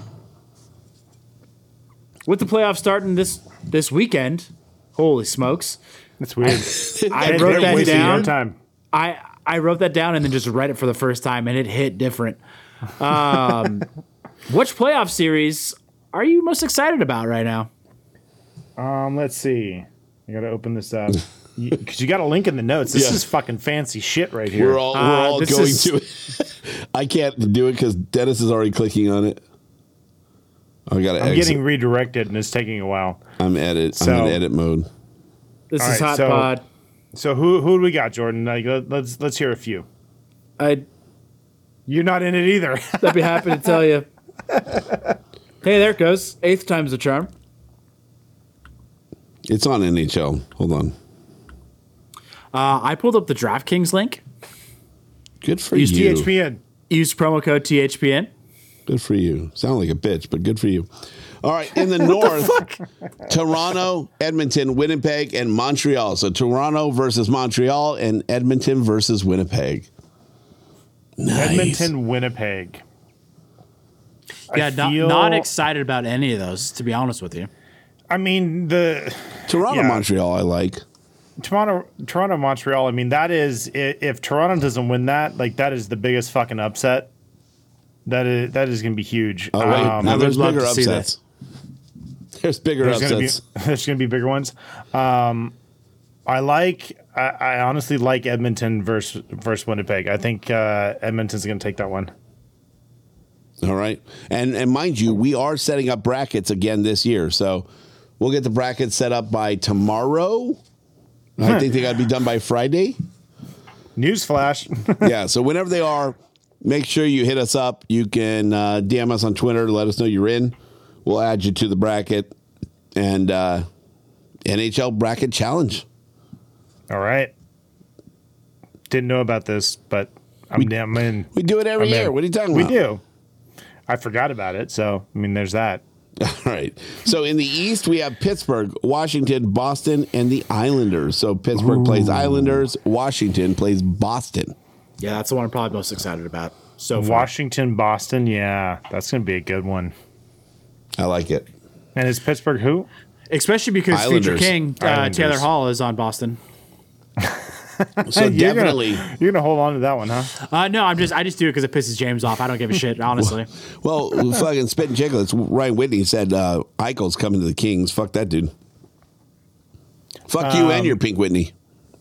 With the playoffs starting this this weekend, holy smokes! That's weird. I They're wrote that wasting down. your time. I I wrote that down and then just read it for the first time, and it hit different. Um, which playoff series are you most excited about right now? Um, let's see. I gotta open this up because you got a link in the notes. This Yeah. is fucking fancy shit right here. We're all we're Uh, all this going is- to it. I can't do it because Dennis is already clicking on it. I got to I'm exit. getting redirected and it's taking a while. I'm edit. I'm So- in edit mode. This All is right, Hot so- Pod. So who who do we got, Jordan? Like, let- let's let's hear a few. I'd, You're not in it either. I'd be happy to tell you. Hey, there it goes. Eighth time's the charm. It's on N H L. Hold on. Uh, I pulled up the DraftKings link. Good for Use you. T H P N. Use promo code T H P N. Good for you. Sound like a bitch, but good for you. All right, in the north, Toronto, Edmonton, Winnipeg, and Montreal. So Toronto versus Montreal and Edmonton versus Winnipeg. Nice. Edmonton, Winnipeg. I Yeah, not, feel- not excited about any of those, to be honest with you. I mean the Toronto, yeah. Montreal, I like. Toronto, Toronto, Montreal. I mean that is i- if Toronto doesn't win that, like that is the biggest fucking upset. That is that is going to be huge. Oh, wait. Um, no, I there's would love bigger to see that. upsets. There's bigger There's gonna, be, upsets. there's gonna be bigger ones. Um, I like. I, I honestly like Edmonton versus versus Winnipeg. I think uh, Edmonton's gonna take that one. All right. And and mind you, we are setting up brackets again this year. So we'll get the brackets set up by tomorrow. I think they got to be done by Friday. Newsflash. Yeah. So whenever they are, make sure you hit us up. You can uh, D M us on Twitter to let us know you're in. We'll add you to the bracket and uh, N H L bracket challenge. All right. Didn't know about this, but I'm, We- I'm in. We do it every I'm in. year. What are you talking We about? do. I forgot about it, so I mean, there's that. All right. So in the East, we have Pittsburgh, Washington, Boston, and the Islanders. So Pittsburgh plays Islanders. Washington plays Boston. Yeah, that's the one I'm probably most excited about. So far. Washington, Boston. Yeah, that's going to be a good one. I like it. And is Pittsburgh who? Especially because Islanders. future king uh, Islanders. Taylor Hall is on Boston. So you're definitely. Gonna, you're going to hold on to that one, huh? Uh, no, I'm just I just do it because it pisses James off. I don't give a shit, honestly. Well, fucking Spit and Chicklets, Ryan Whitney said uh, Eichel's coming to the Kings. Fuck that dude. Fuck you Um, and your Pink Whitney.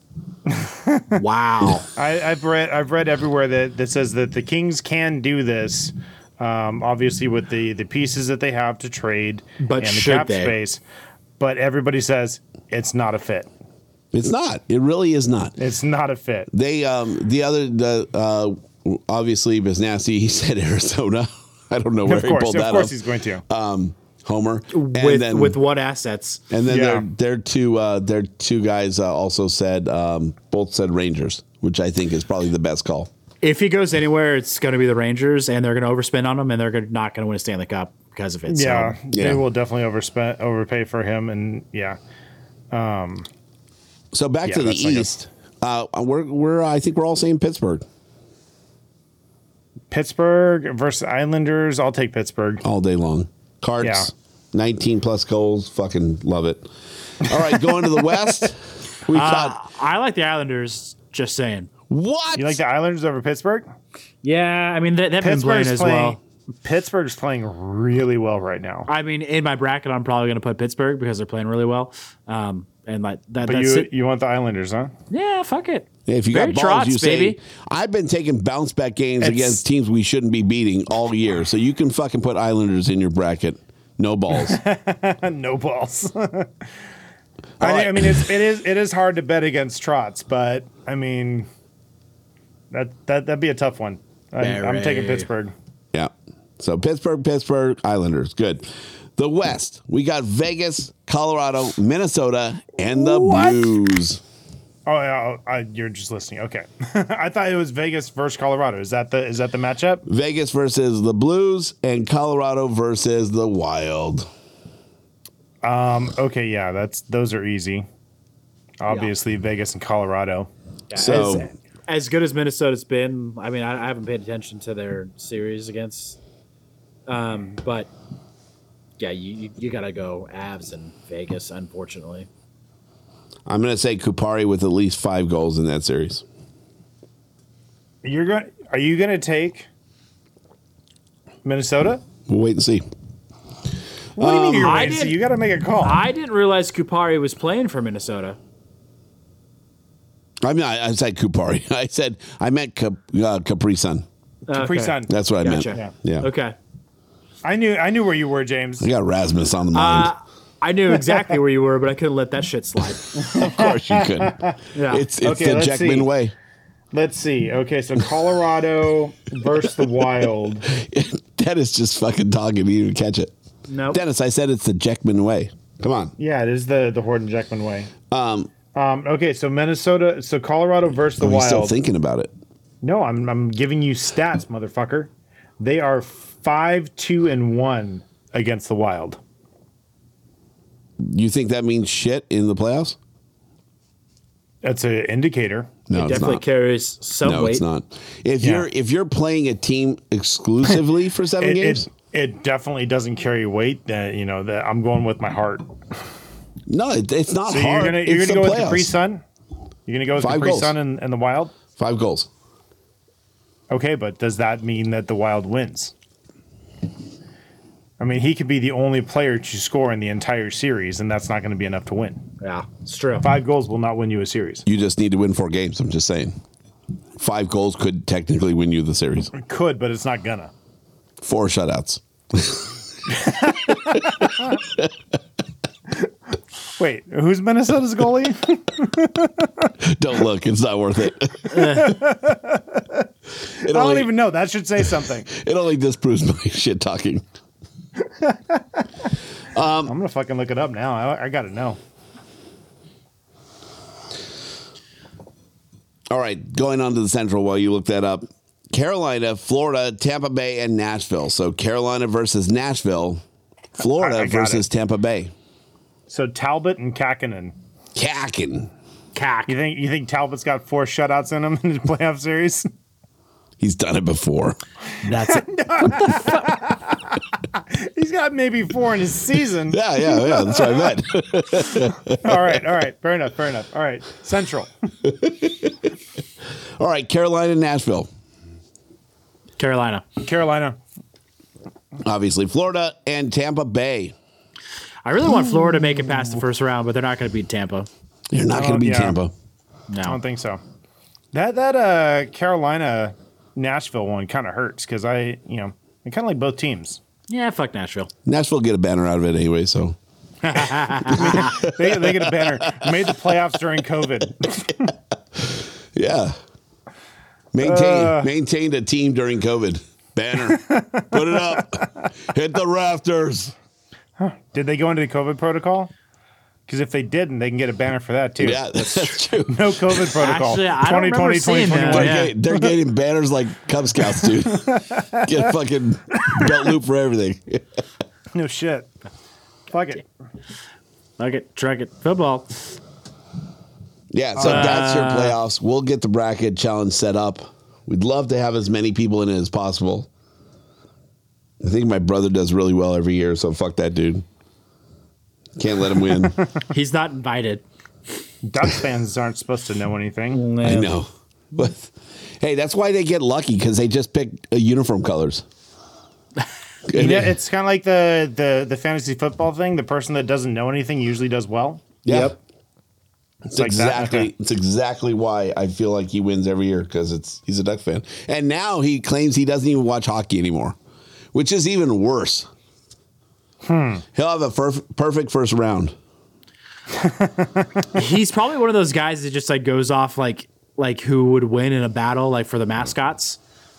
Wow. I, I've read I've read everywhere that, that says that the Kings can do this, um, obviously with the, the pieces that they have to trade But and the should cap they? space. But everybody says it's not a fit. It's not. It really is not. It's not a fit. They um the other the uh obviously Biznasty, he said Arizona. I don't know where Of he course, pulled of that course up. he's going to. Um Homer with and then, with what assets? and then Yeah. their their two uh their two guys uh, also said um both said Rangers, which I think is probably the best call. If he goes anywhere, it's going to be the Rangers, and they're going to overspend on him, and they're gonna, not going to win a Stanley Cup because of it. Yeah, So. Yeah. they will definitely overspend overpay for him, and yeah. Um, So back Yeah, to the that's like a- East. uh we're we're I think we're all saying Pittsburgh Pittsburgh versus Islanders. I'll take Pittsburgh. all day long. Carts, Yeah. nineteen plus goals, fucking love it. All right, going to the West. We Uh, got I like the Islanders. Just saying. what? You like the Islanders over Pittsburgh? Yeah, I mean they, they've been playing as playing. well. Pittsburgh's playing really well right now. I mean, in my bracket, I'm probably going to put Pittsburgh because they're playing really well. Um, and like that, But that's you it. you want the Islanders, huh? Yeah, fuck it. If you Very got balls, trots, you say, baby. I've been taking bounce back games It's- against teams we shouldn't be beating all year. So you can fucking put Islanders in your bracket. No balls. No balls. I, right. mean, I mean, it's, it is it is hard to bet against Trots, but I mean, that that that'd be a tough one. I'm, I'm taking Very. Pittsburgh. Yeah. So Pittsburgh, Pittsburgh, Islanders. Good. The West, we got Vegas, Colorado, Minnesota, and the What? Blues. Oh, yeah, oh, I, you're just listening. Okay, I thought it was Vegas versus Colorado. Is that the is that the matchup? Vegas versus the Blues and Colorado versus the Wild. Um. Okay, yeah, that's those are easy. Obviously, Vegas and Colorado. So as, as good as Minnesota's been, I mean, I, I haven't paid attention to their series against, um, but yeah, you you, you got to go Avs and Vegas, unfortunately. I'm going to say Kupari with at least five goals in that series. You're going. Are you going to take Minnesota? We'll wait and see. What do you mean you're I waiting? So didn't- you got to make a call. I didn't realize Kupari was playing for Minnesota. I mean, I, I said Kupari. I said I meant Cap, uh, Capri Sun. Capri Okay. Sun. That's what I Gotcha. meant. Yeah. Okay. I knew. I knew where you were, James. I got Rasmus on the mind. Uh, I knew exactly where you were, but I couldn't let that shit slide. Of course you could. Yeah. It's it's Okay, the let's Jackman see. way. Let's see. Okay, so Colorado versus the Wild. Dennis just fucking talking. You didn't catch it. Nope. Dennis, I said it's the Jackman way. Come on. Yeah, it is the the Horton Jackman way. Um, Um, okay, so Minnesota, so Colorado versus the oh, he's still Wild. thinking about it. No, I'm I'm giving you stats, motherfucker. They are five, two, and one against the Wild. You think that means shit in the playoffs? That's an indicator. No, it it's definitely not. carries some No, weight. it's not. If Yeah. you're if you're playing a team exclusively for seven It, games, it, it definitely doesn't carry weight. That you know that I'm going with my heart. no, it, it's not So hard. you're gonna you're It's gonna go the with playoffs. Capri Sun. You're gonna go with Five Capri goals. Sun and, and the Wild. Five goals. Okay, but does that mean that the Wild wins? I mean, he could be the only player to score in the entire series, and that's not going to be enough to win. Yeah, it's true. Five goals will not win you a series. You just need to win four games. I'm just saying. Five goals could technically win you the series. It could, but it's not gonna. Four shutouts. Wait, who's Minnesota's goalie? Don't look. It's not worth it. I it don't only, even know. That should say something. It only disproves my shit talking. I'm gonna fucking look it up now. I, I gotta know. All right, going on to the Central while you look that up. Carolina, Florida, Tampa Bay, and Nashville. So Carolina versus Nashville, Florida I- I got versus it. Tampa Bay. So Talbot and Kakinen. Kakin. Cack. You think you think Talbot's got four shutouts in him in his playoff series? He's done it before. That's it. He's got maybe four in his season. Yeah, yeah, yeah. That's what I meant. all right, all right. Fair enough, fair enough. All right, Central. All right, Carolina, Nashville. Carolina. Carolina. Obviously, Florida and Tampa Bay. I really want Florida to make it past the first round, but they're not going to beat Tampa. They're not going to beat yeah. Tampa. No. I don't think so. That that uh, Carolina Nashville one kind of hurts because I, you know, I kind of like both teams. Yeah, fuck Nashville. Nashville get a banner out of it anyway, so. they, they get a banner. Made the playoffs during COVID. Yeah. Maintain, Uh. maintained a team during COVID. Banner. Put it up. Hit the rafters. Did they go into the COVID protocol? Because if they didn't, they can get a banner for that too. Yeah, that's true. No COVID protocol. Actually, I don't remember seeing that. They're, Yeah. getting, they're getting banners like Cub Scouts, dude. Get a fucking belt loop for everything. No shit. Fuck it. Fuck it. Truck it. Football. Yeah, so Uh, that's your playoffs. We'll get the bracket challenge set up. We'd love to have as many people in it as possible. I think my brother does really well every year, so fuck that dude. Can't let him win. He's not invited. Ducks fans aren't supposed to know anything. I know. But hey, that's why they get lucky, because they just pick uh, uniform colors. Yeah, it's kind of like the, the the fantasy football thing. The person that doesn't know anything usually does well. Yeah. Yep. It's like that? exactly Okay. it's exactly why I feel like he wins every year, because it's he's a Duck fan. And now he claims he doesn't even watch hockey anymore, which is even worse. Hmm. He'll have a perf- perfect first round. He's probably one of those guys that just like goes off like like who would win in a battle, like for the mascots.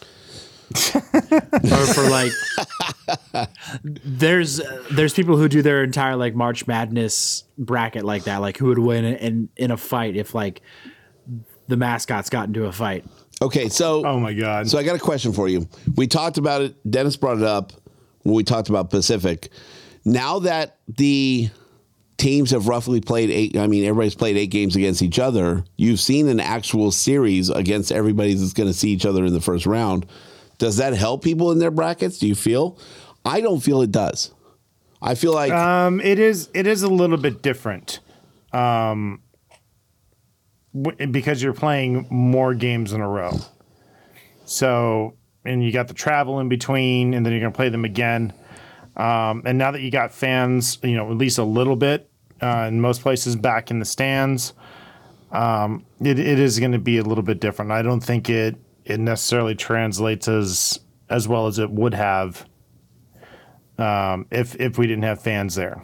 Or for like there's there's people who do their entire like March Madness bracket like that, like who would win in in a fight if like the mascots got into a fight. Okay, so oh my god. So I got a question for you. We talked about it. Dennis brought it up when we talked about Pacific. Now that the teams have roughly played eight, I mean, everybody's played eight games against each other. You've seen an actual series against everybody that's going to see each other in the first round. Does that help people in their brackets? Do you feel? I don't feel it does. I feel like um, it is. It is a little bit different, um, w- because you're playing more games in a row. So, and you got the travel in between, and then you're going to play them again. Um, and now that you got fans, you know, at least a little bit uh, in most places back in the stands, um, it, it is going to be a little bit different. I don't think it it necessarily translates as as well as it would have um, if if we didn't have fans there.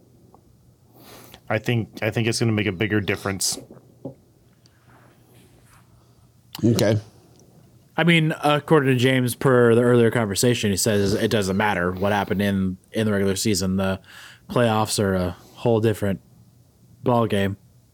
I think I think it's going to make a bigger difference. Okay. I mean, according to James, per the earlier conversation, he says it doesn't matter what happened in, in the regular season. The playoffs are a whole different ball game.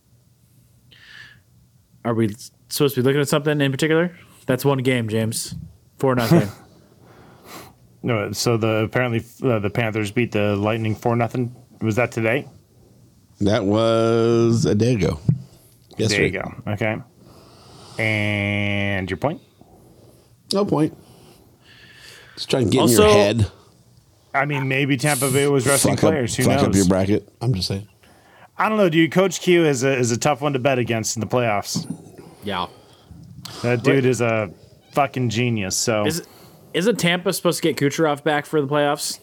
Are we supposed to be looking at something in particular? That's one game, James. Four nothing. No, so the apparently uh, the Panthers beat the Lightning four nothing. Was that today? that was a day ago. Yes, there you go. Okay. And your point? No point. Just trying to get Also- in your head. I mean, maybe Tampa Bay was resting Fuck up, players. Who fuck knows? up your bracket. I'm just saying. I don't know, dude. Coach Q is a is a tough one to bet against in the playoffs. Yeah. That dude is a fucking genius. So Is, isn't Tampa supposed to get Kucherov back for the playoffs?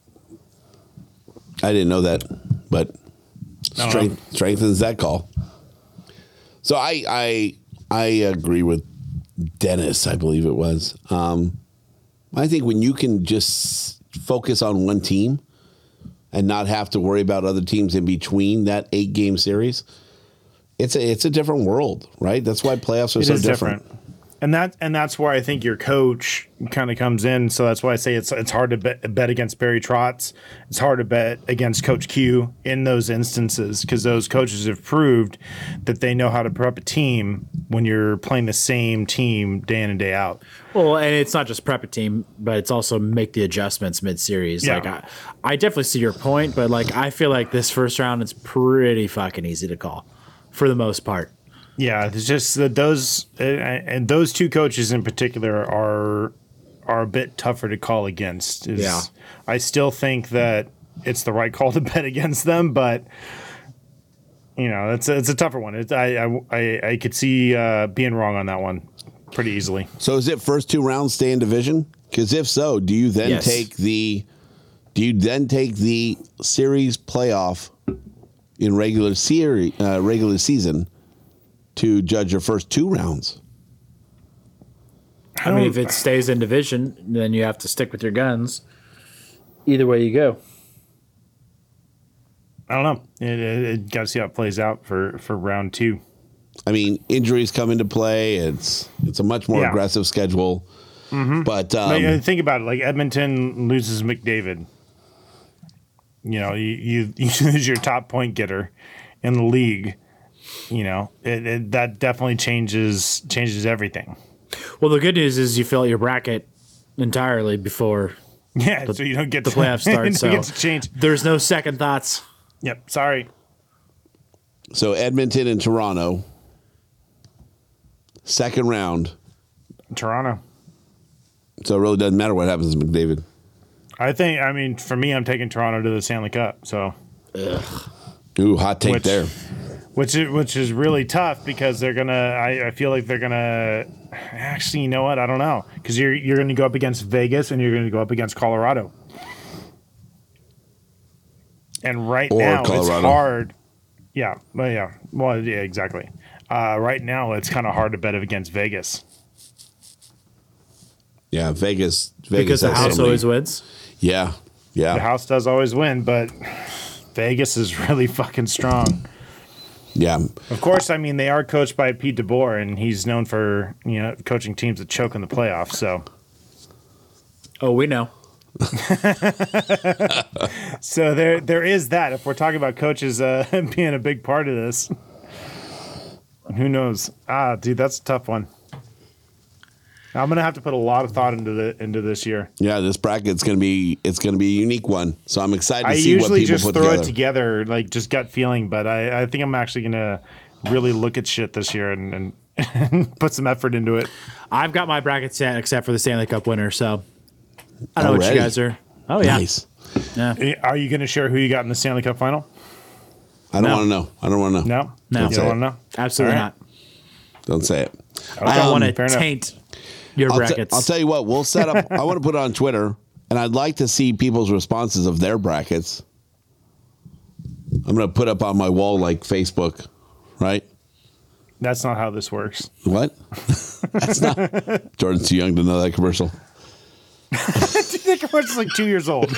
I didn't know that, but No. strength, strengthens that call. So I I I agree with Dennis. I believe it was. Um, I think when you can just focus on one team and not have to worry about other teams in between that eight game series, it's a it's a different world, right? That's why playoffs are it so is different. different. And that and that's where I think your coach kind of comes in. So that's why I say it's it's hard to bet, bet against Barry Trotz. It's hard to bet against Coach Q in those instances because those coaches have proved that they know how to prep a team when you're playing the same team day in and day out. Well, and it's not just prep a team, but it's also make the adjustments mid-series. Yeah. Like I, I definitely see your point, but like I feel like this first round is pretty fucking easy to call for the most part. Yeah, it's just that those and those two coaches in particular are are a bit tougher to call against. Is, Yeah. I still think that it's the right call to bet against them, but you know, it's a, it's a tougher one. It, I, I I I could see uh, being wrong on that one pretty easily. So is it first two rounds stay in division? Because if so, do you then Yes. take the do you then take the series playoff in regular series uh, regular season to judge your first two rounds? I mean, if it stays in division, then you have to stick with your guns. Either way you go. I don't know. It, it, it got to see how it plays out for, for round two. I mean, injuries come into play. It's it's a much more Yeah. aggressive schedule. Mm-hmm. But um, Like, uh, think about it. Like Edmonton loses McDavid. You know, you, you, you lose your top point getter in the league. You know, it, it, that definitely changes changes everything. Well, the good news is you fill out your bracket entirely before Yeah, the, so you don't get the to, playoffs you start. don't So get to change. there's no second thoughts. Yep. Sorry. so Edmonton and Toronto, second round. Toronto. So it really doesn't matter what happens to McDavid. I think. I mean, for me, I'm taking Toronto to the Stanley Cup. So. Ooh, hot take Which- there. Which is, which is really tough because they're gonna. I, I feel like they're gonna. Actually, you know what? I don't know because you're you're gonna go up against Vegas and you're gonna go up against Colorado. And right Or now it's Colorado. hard. Yeah, well, yeah, well, yeah, exactly. Uh, right now it's kind of hard to bet against Vegas. Yeah, Vegas. Vegas Because the has house so many- always wins. Yeah, yeah. The house does always win, but Vegas is really fucking strong. Yeah. Of course, I mean they are coached by Pete DeBoer, and he's known for you know coaching teams that choke in the playoffs. So, oh, we know. so there there is that. If we're talking about coaches uh, being a big part of this, who knows? Ah, dude, that's a tough one. I'm gonna have to put a lot of thought into the into this year. Yeah, this bracket's gonna be it's gonna be a unique one. So I'm excited to I see what usually people just put throw together. it together, like just gut feeling, but I, I think I'm actually gonna really look at shit this year and, and put some effort into it. I've got my bracket set except for the Stanley Cup winner, so I know what Already? you guys are. Oh yeah, Nice. yeah. Are you gonna share who you got in the Stanley Cup final? I don't No. want to know. I don't want to know. No, No. you Don't say don't it. want to know. Absolutely All right. not. Don't say it. I don't Um, want fair to enough. taint your I'll, t- brackets. I'll tell you what. We'll set up. I want to put it on Twitter, and I'd like to see people's responses of their brackets. I'm going to put up on my wall like Facebook, right? That's not how this works. What? That's not. Jordan's too young to know that commercial. That commercial's like two years old.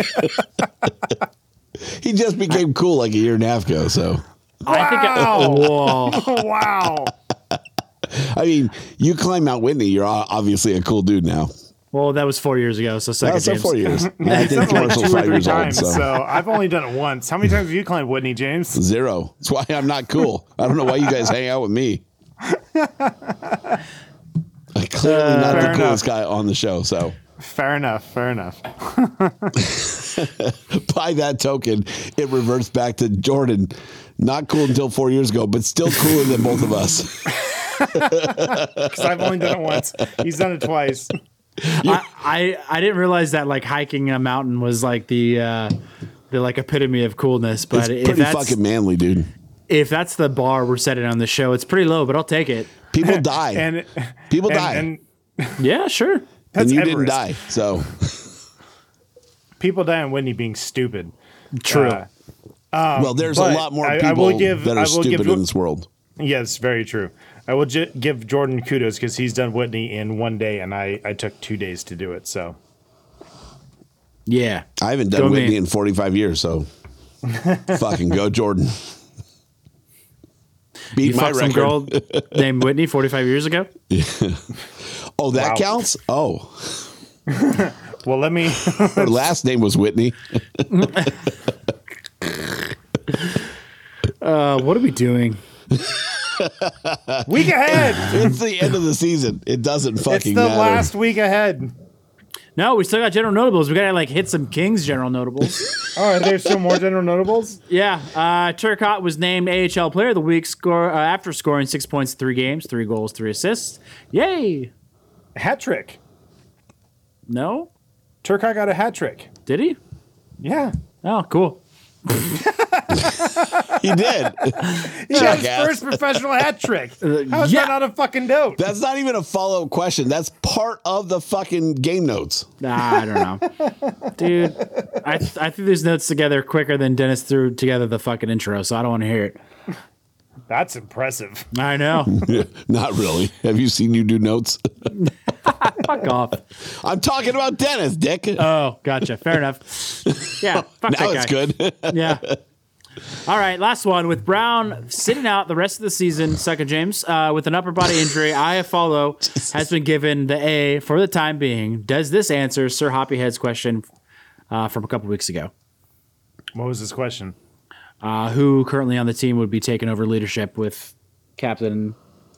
He just became cool like a year and a half ago. So, I think. I, Wow. whoa. Wow. I mean, you climb Mount Whitney, you're o- obviously a cool dude now. Well, that was four years ago, so second That's so James. four years. Yeah, I I've think done it like commercial's two or five three years old. times, So. so I've only done it once. How many times have you climbed Whitney, James? Zero. That's why I'm not cool. I don't know why you guys hang out with me. I'm clearly not Fair the coolest enough. guy on the show. So, Fair enough. Fair enough. by that token, it reverts back to Jordan. Not cool until four years ago, but still cooler than both of us. Because I've only done it once. He's done it twice. I, I I didn't realize that like hiking a mountain was like the uh, the like epitome of coolness. But It's if pretty that's fucking manly, dude. if that's the bar we're setting on the show, it's pretty low, but I'll take it. People die. And People and, die. And Yeah, sure. and that's you didn't Everest. die. So, People die in Whitney being stupid. True. Uh, well, there's a but lot more I- I people will give- that I are will stupid give- in this world. Yes, very true. I will ju- give Jordan kudos because he's done Whitney in one day, and I, I took two days to do it. So Yeah. I haven't done Go Whitney me. in forty-five years, so fucking go, Jordan. Beat You my fucked some record. girl named Whitney forty-five years ago? Oh, that Wow. counts? Oh, well, let me. her last name was Whitney. Uh, what are we doing? Week ahead. It's the end of the season. It doesn't It's fucking the matter. last week ahead. No, we still got general notables. We gotta like hit some Kings general notables. Oh, are there still more general notables? Yeah, uh, Turcotte was named A H L Player of the Week score uh, after scoring six points, three games, three goals, three assists. Yay! Hat trick. No, Turcotte got a hat trick. did he? Yeah. Oh, cool. He did. He got his Jackass. first professional hat trick. How is yeah. that not a fucking dope? That's not even a follow-up question. That's part of the fucking game notes. Nah, I don't know, dude. I th- I threw these notes together quicker than Dennis threw together the fucking intro, so I don't want to hear it. That's impressive. I know. Not really. Have you seen you do notes? Fuck off. I'm talking about Dennis, Dick. Oh, gotcha. Fair enough. Yeah, fuck now that it's guy. good. Yeah. All right, last one. With Brown sitting out the rest of the season, Sucker James, uh, with an upper body injury, Iafallo has been given the A for the time being. Does this answer Sir Hoppyhead's question uh, from a couple weeks ago? What was his question? Uh, who currently on the team would be taking over leadership with Captain?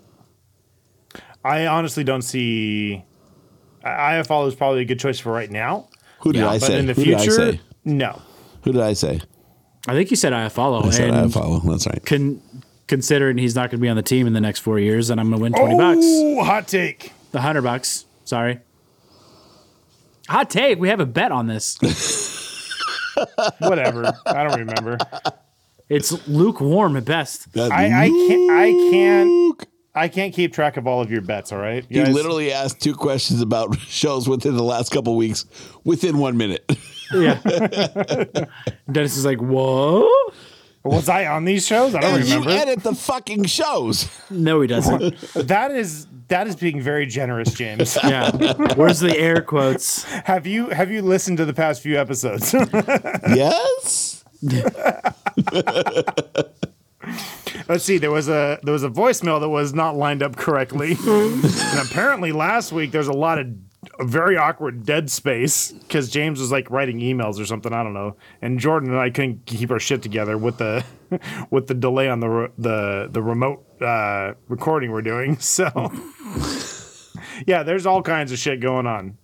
I honestly don't see. Iafallo is probably a good choice for right now. Who did Yeah, I But say? in the Who did I future, say? no. Who did I say? I think you said Iafallo. I said and I follow. That's right. Con- considering he's not going to be on the team in the next four years, and I'm going to win twenty bucks. Oh, hot take. The hundred bucks. Sorry. Hot take. We have a bet on this. Whatever. I don't remember. It's lukewarm at best. That's I, I can't. I can't. I can't keep track of all of your bets. All right. You He guys- literally asked two questions about shows within the last couple weeks within one minute. Yeah. Dennis is like, whoa? Was I on these shows? I don't And you remember. edit the fucking shows. No, he doesn't. That is that is being very generous, James. Yeah. Where's the air quotes? Have you have you listened to the past few episodes? Yes. Let's see. There was a there was a voicemail that was not lined up correctly, and apparently last week there's a lot of very awkward dead space because James was like writing emails or something. I don't know. And Jordan and I couldn't keep our shit together with the with the delay on the re- the the remote uh, recording we're doing. So yeah, there's all kinds of shit going on.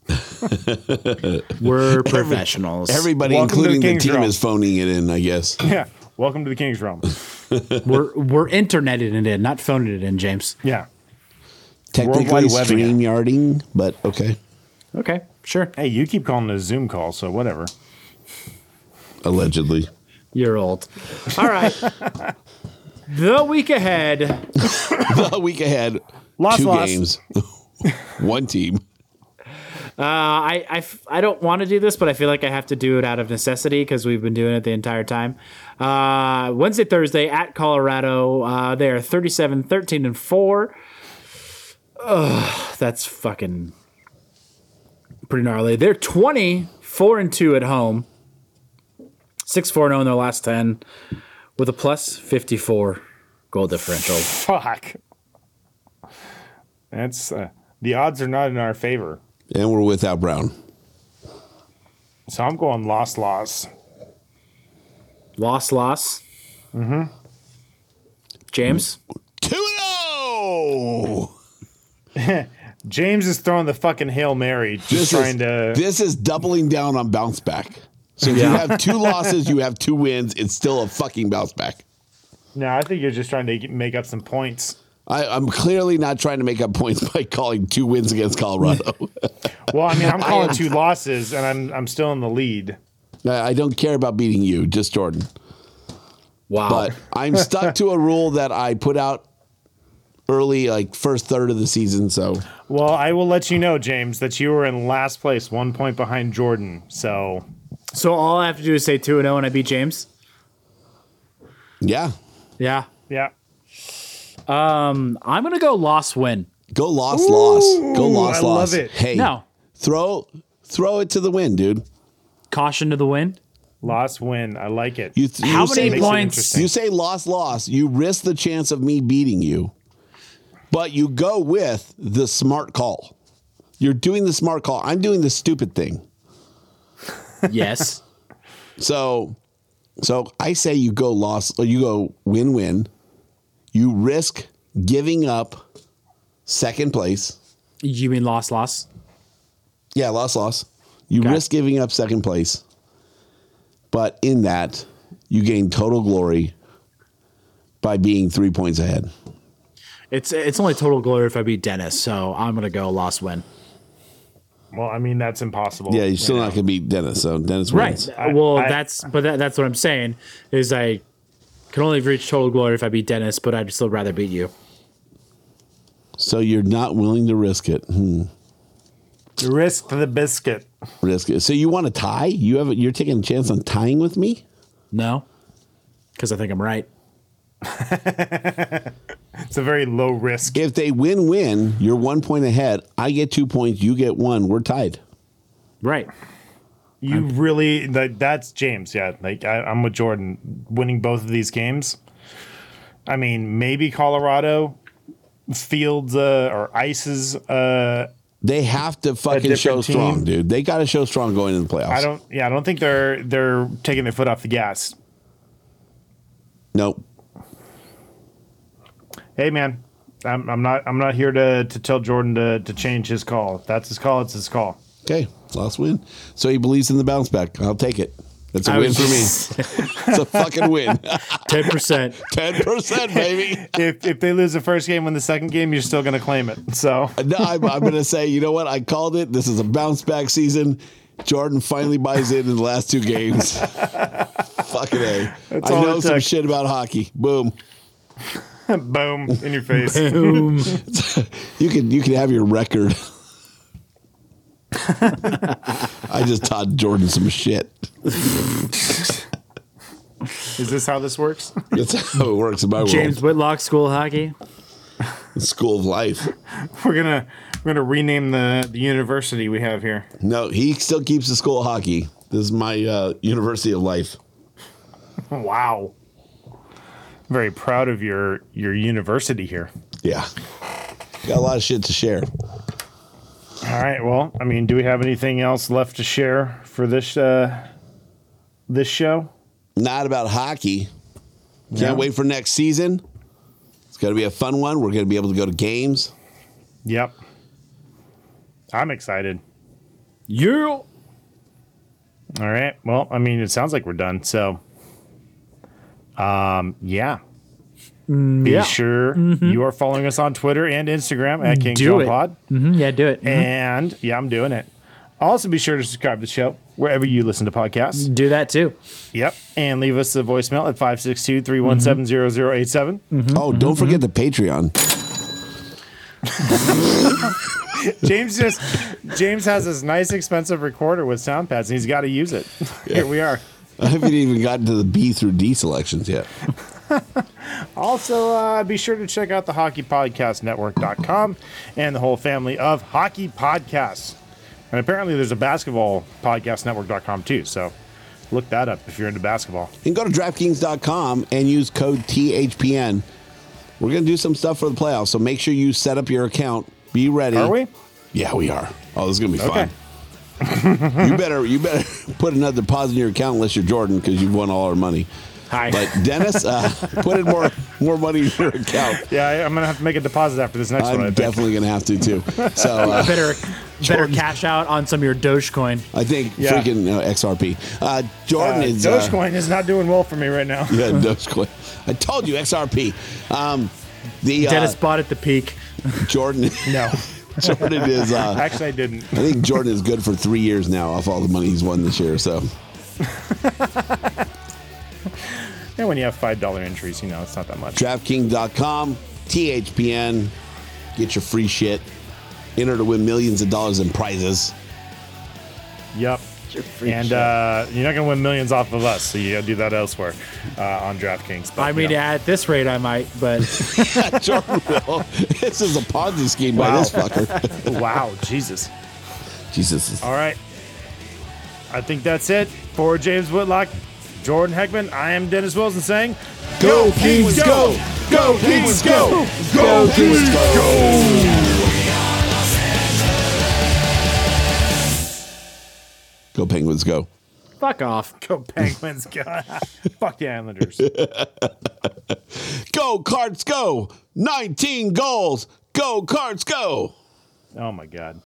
We're professionals. Everybody, Welcome to including the the King's team, Realm. is phoning it in, I guess. Yeah. Welcome to the King's Realm. We're we're interneting it in, not phoning it in, James. Yeah. Technically Worldwide webbing it. StreamYarding, but okay. Okay, sure. Hey, you keep calling it a Zoom call, so whatever. Allegedly. You're old. All right. The week ahead. The week ahead, Loss, two loss. games, one team. Uh, I, I, f- I don't want to do this, but I feel like I have to do it out of necessity because we've been doing it the entire time. Uh, Wednesday, Thursday at Colorado. Uh, they are thirty-seven, thirteen, and four. Ugh, that's fucking pretty gnarly. They're twenty-four and two at home, six four and oh in their last ten, with a plus fifty-four goal differential. Fuck. That's uh, the odds are not in our favor. And we're without Brown. So I'm going loss, loss. Loss, loss. Mm-hmm. James? two and oh! James is throwing the fucking Hail Mary, just This trying is, to. This is doubling down on bounce back. So if you have two losses, you have two wins. It's still a fucking bounce back. No, I think you're just trying to get- make up some points. I, I'm clearly not trying to make up points by calling two wins against Colorado. Well, I mean, I'm calling two losses, and I'm I'm still in the lead. I I don't care about beating you, just Jordan. Wow. But I'm stuck to a rule that I put out early, like first third of the season. So, Well, I will let you know, James, that you were in last place, one point behind Jordan. So, So all I have to do is say two and oh and I beat James? yeah, Yeah. yeah. Um, I'm going to go loss win. go loss, loss, go loss, I loss. love it. Hey, No. throw throw it to the wind, dude. Caution to the wind. Loss win. I like it. You th- How you many say, points- You say loss, loss. You risk the chance of me beating you, but you go with the smart call. You're doing the smart call. I'm doing the stupid thing. Yes. So, so I say you go loss, or you go win win. You risk giving up second place. You mean loss, loss? Yeah, loss, loss. You Okay. risk giving up second place, but in that, you gain total glory by being three points ahead. It's it's only total glory if I beat Dennis, so I'm gonna go loss win. Well, I mean that's impossible. Yeah, you're still right not now. going to beat Dennis, so Dennis Right. wins. I- well, I- that's but that, that's what I'm saying is I can only reach total glory if I beat Dennis, but I'd still rather beat you. So you're not willing to risk it. Hmm. Risk the biscuit. Risk it. So you want to tie? You have you're taking a chance on tying with me? No, because I think I'm right. It's a very low risk. If they win-win, you're one point ahead. I get two points. You get one. We're tied. Right. You really like that's James. Yeah, like I, I'm with Jordan. Winning both of these games. I mean, maybe Colorado fields uh, or ices. Uh, They have to fucking different show team. strong, dude. They got to show strong going into the playoffs. I don't. Yeah, I don't think they're they're taking their foot off the gas. Nope. Hey, man, I'm, I'm not. I'm not here to to tell Jordan to to change his call. If that's his call, it's his call. Okay, last win. So he believes in the bounce back. I'll take it. It's a I win was for me. just- It's a fucking win. Ten percent. ten percent, baby. If if they lose the first game, win the second game, you're still gonna claim it. So No, I'm, I'm going to say, you know what? I called it. This is a bounce back season. Jordan finally buys in in the last two games. Fucking A. That's I all know it some took. shit about hockey. Boom. boom in your face. Boom. You can you can have your record. I just taught Jordan some shit. Is this how this works? That's how it works in my James world. Whitlock School of Hockey. School of life. We're gonna we're gonna rename the the university we have here. No, he still keeps the school of hockey. This is my uh, University of Life. Wow. Very proud of your your university here. Yeah. Got a lot of shit to share. All right. Well, I mean, do we have anything else left to share for this uh, this show? Not about hockey. Can't Yeah. wait for next season. It's going to be a fun one. We're going to be able to go to games. Yep. I'm excited. Yeah. All right. Well, I mean, it sounds like we're done. So, um, yeah. Be yeah. sure you are following us on Twitter and Instagram at King Do John it. Pod. Mm-hmm. Yeah, do it. Mhm. And yeah, I'm doing it. Also, be sure to subscribe to the show wherever you listen to podcasts. Do that too. Yep. And leave us a voicemail at five six two, three one seven, zero zero eight seven. Oh, don't forget the Patreon. James just James has this nice expensive recorder with sound pads and he's got to use it. Here we are. I haven't even gotten to the B through D selections yet. Also, uh, be sure to check out the hockey podcast network dot com and the whole family of hockey podcasts. And apparently there's a basketball podcast network dot com too. So look that up if you're into basketball. You can go to DraftKings dot com and use code T H P N. We're going to do some stuff for the playoffs, so make sure you set up your account. Be ready. Are we? Yeah, we are. Oh, this is going to be Okay. fun. you better you better put another deposit in your account unless you're Jordan because you've won all our money. Hi. But Dennis, uh, put in more more money in your account. Yeah, I- I'm going to have to make a deposit after this next one, I I'm think. definitely going to have to too. So uh, Better, better Jordan. cash out on some of your Dogecoin. I think Yeah. freaking uh, X R P. Uh, Jordan Uh, is uh, Dogecoin is not doing well for me right now. yeah, Dogecoin. I told you X R P. Um, the uh, Dennis bought at the peak. Jordan. No. Jordan is. Uh, Actually, I didn't. I think Jordan is good for three years now off all the money he's won this year. So And when you have five dollar entries, you know, it's not that much. DraftKings dot com, T H P N, get your free shit. Enter to win millions of dollars in prizes. Yep. And uh, you're not going to win millions off of us, so you got to do that elsewhere uh, on DraftKings. But, I mean, you know. at this rate, I might, but Jordan will. This is a Ponzi scheme by Wow. this fucker. Wow, Jesus. Jesus. All right. I think that's it for James Whitlock, Jordan Heckman. I am Dennis Wilson saying, Go, Kings, go! Go, Kings, go! Go, Kings, go! Go, Penguins, go. fuck off. go Penguins, go. Fuck the Islanders. Go, Cards, go! nineteen goals! Go, Cards, go! Oh, my God.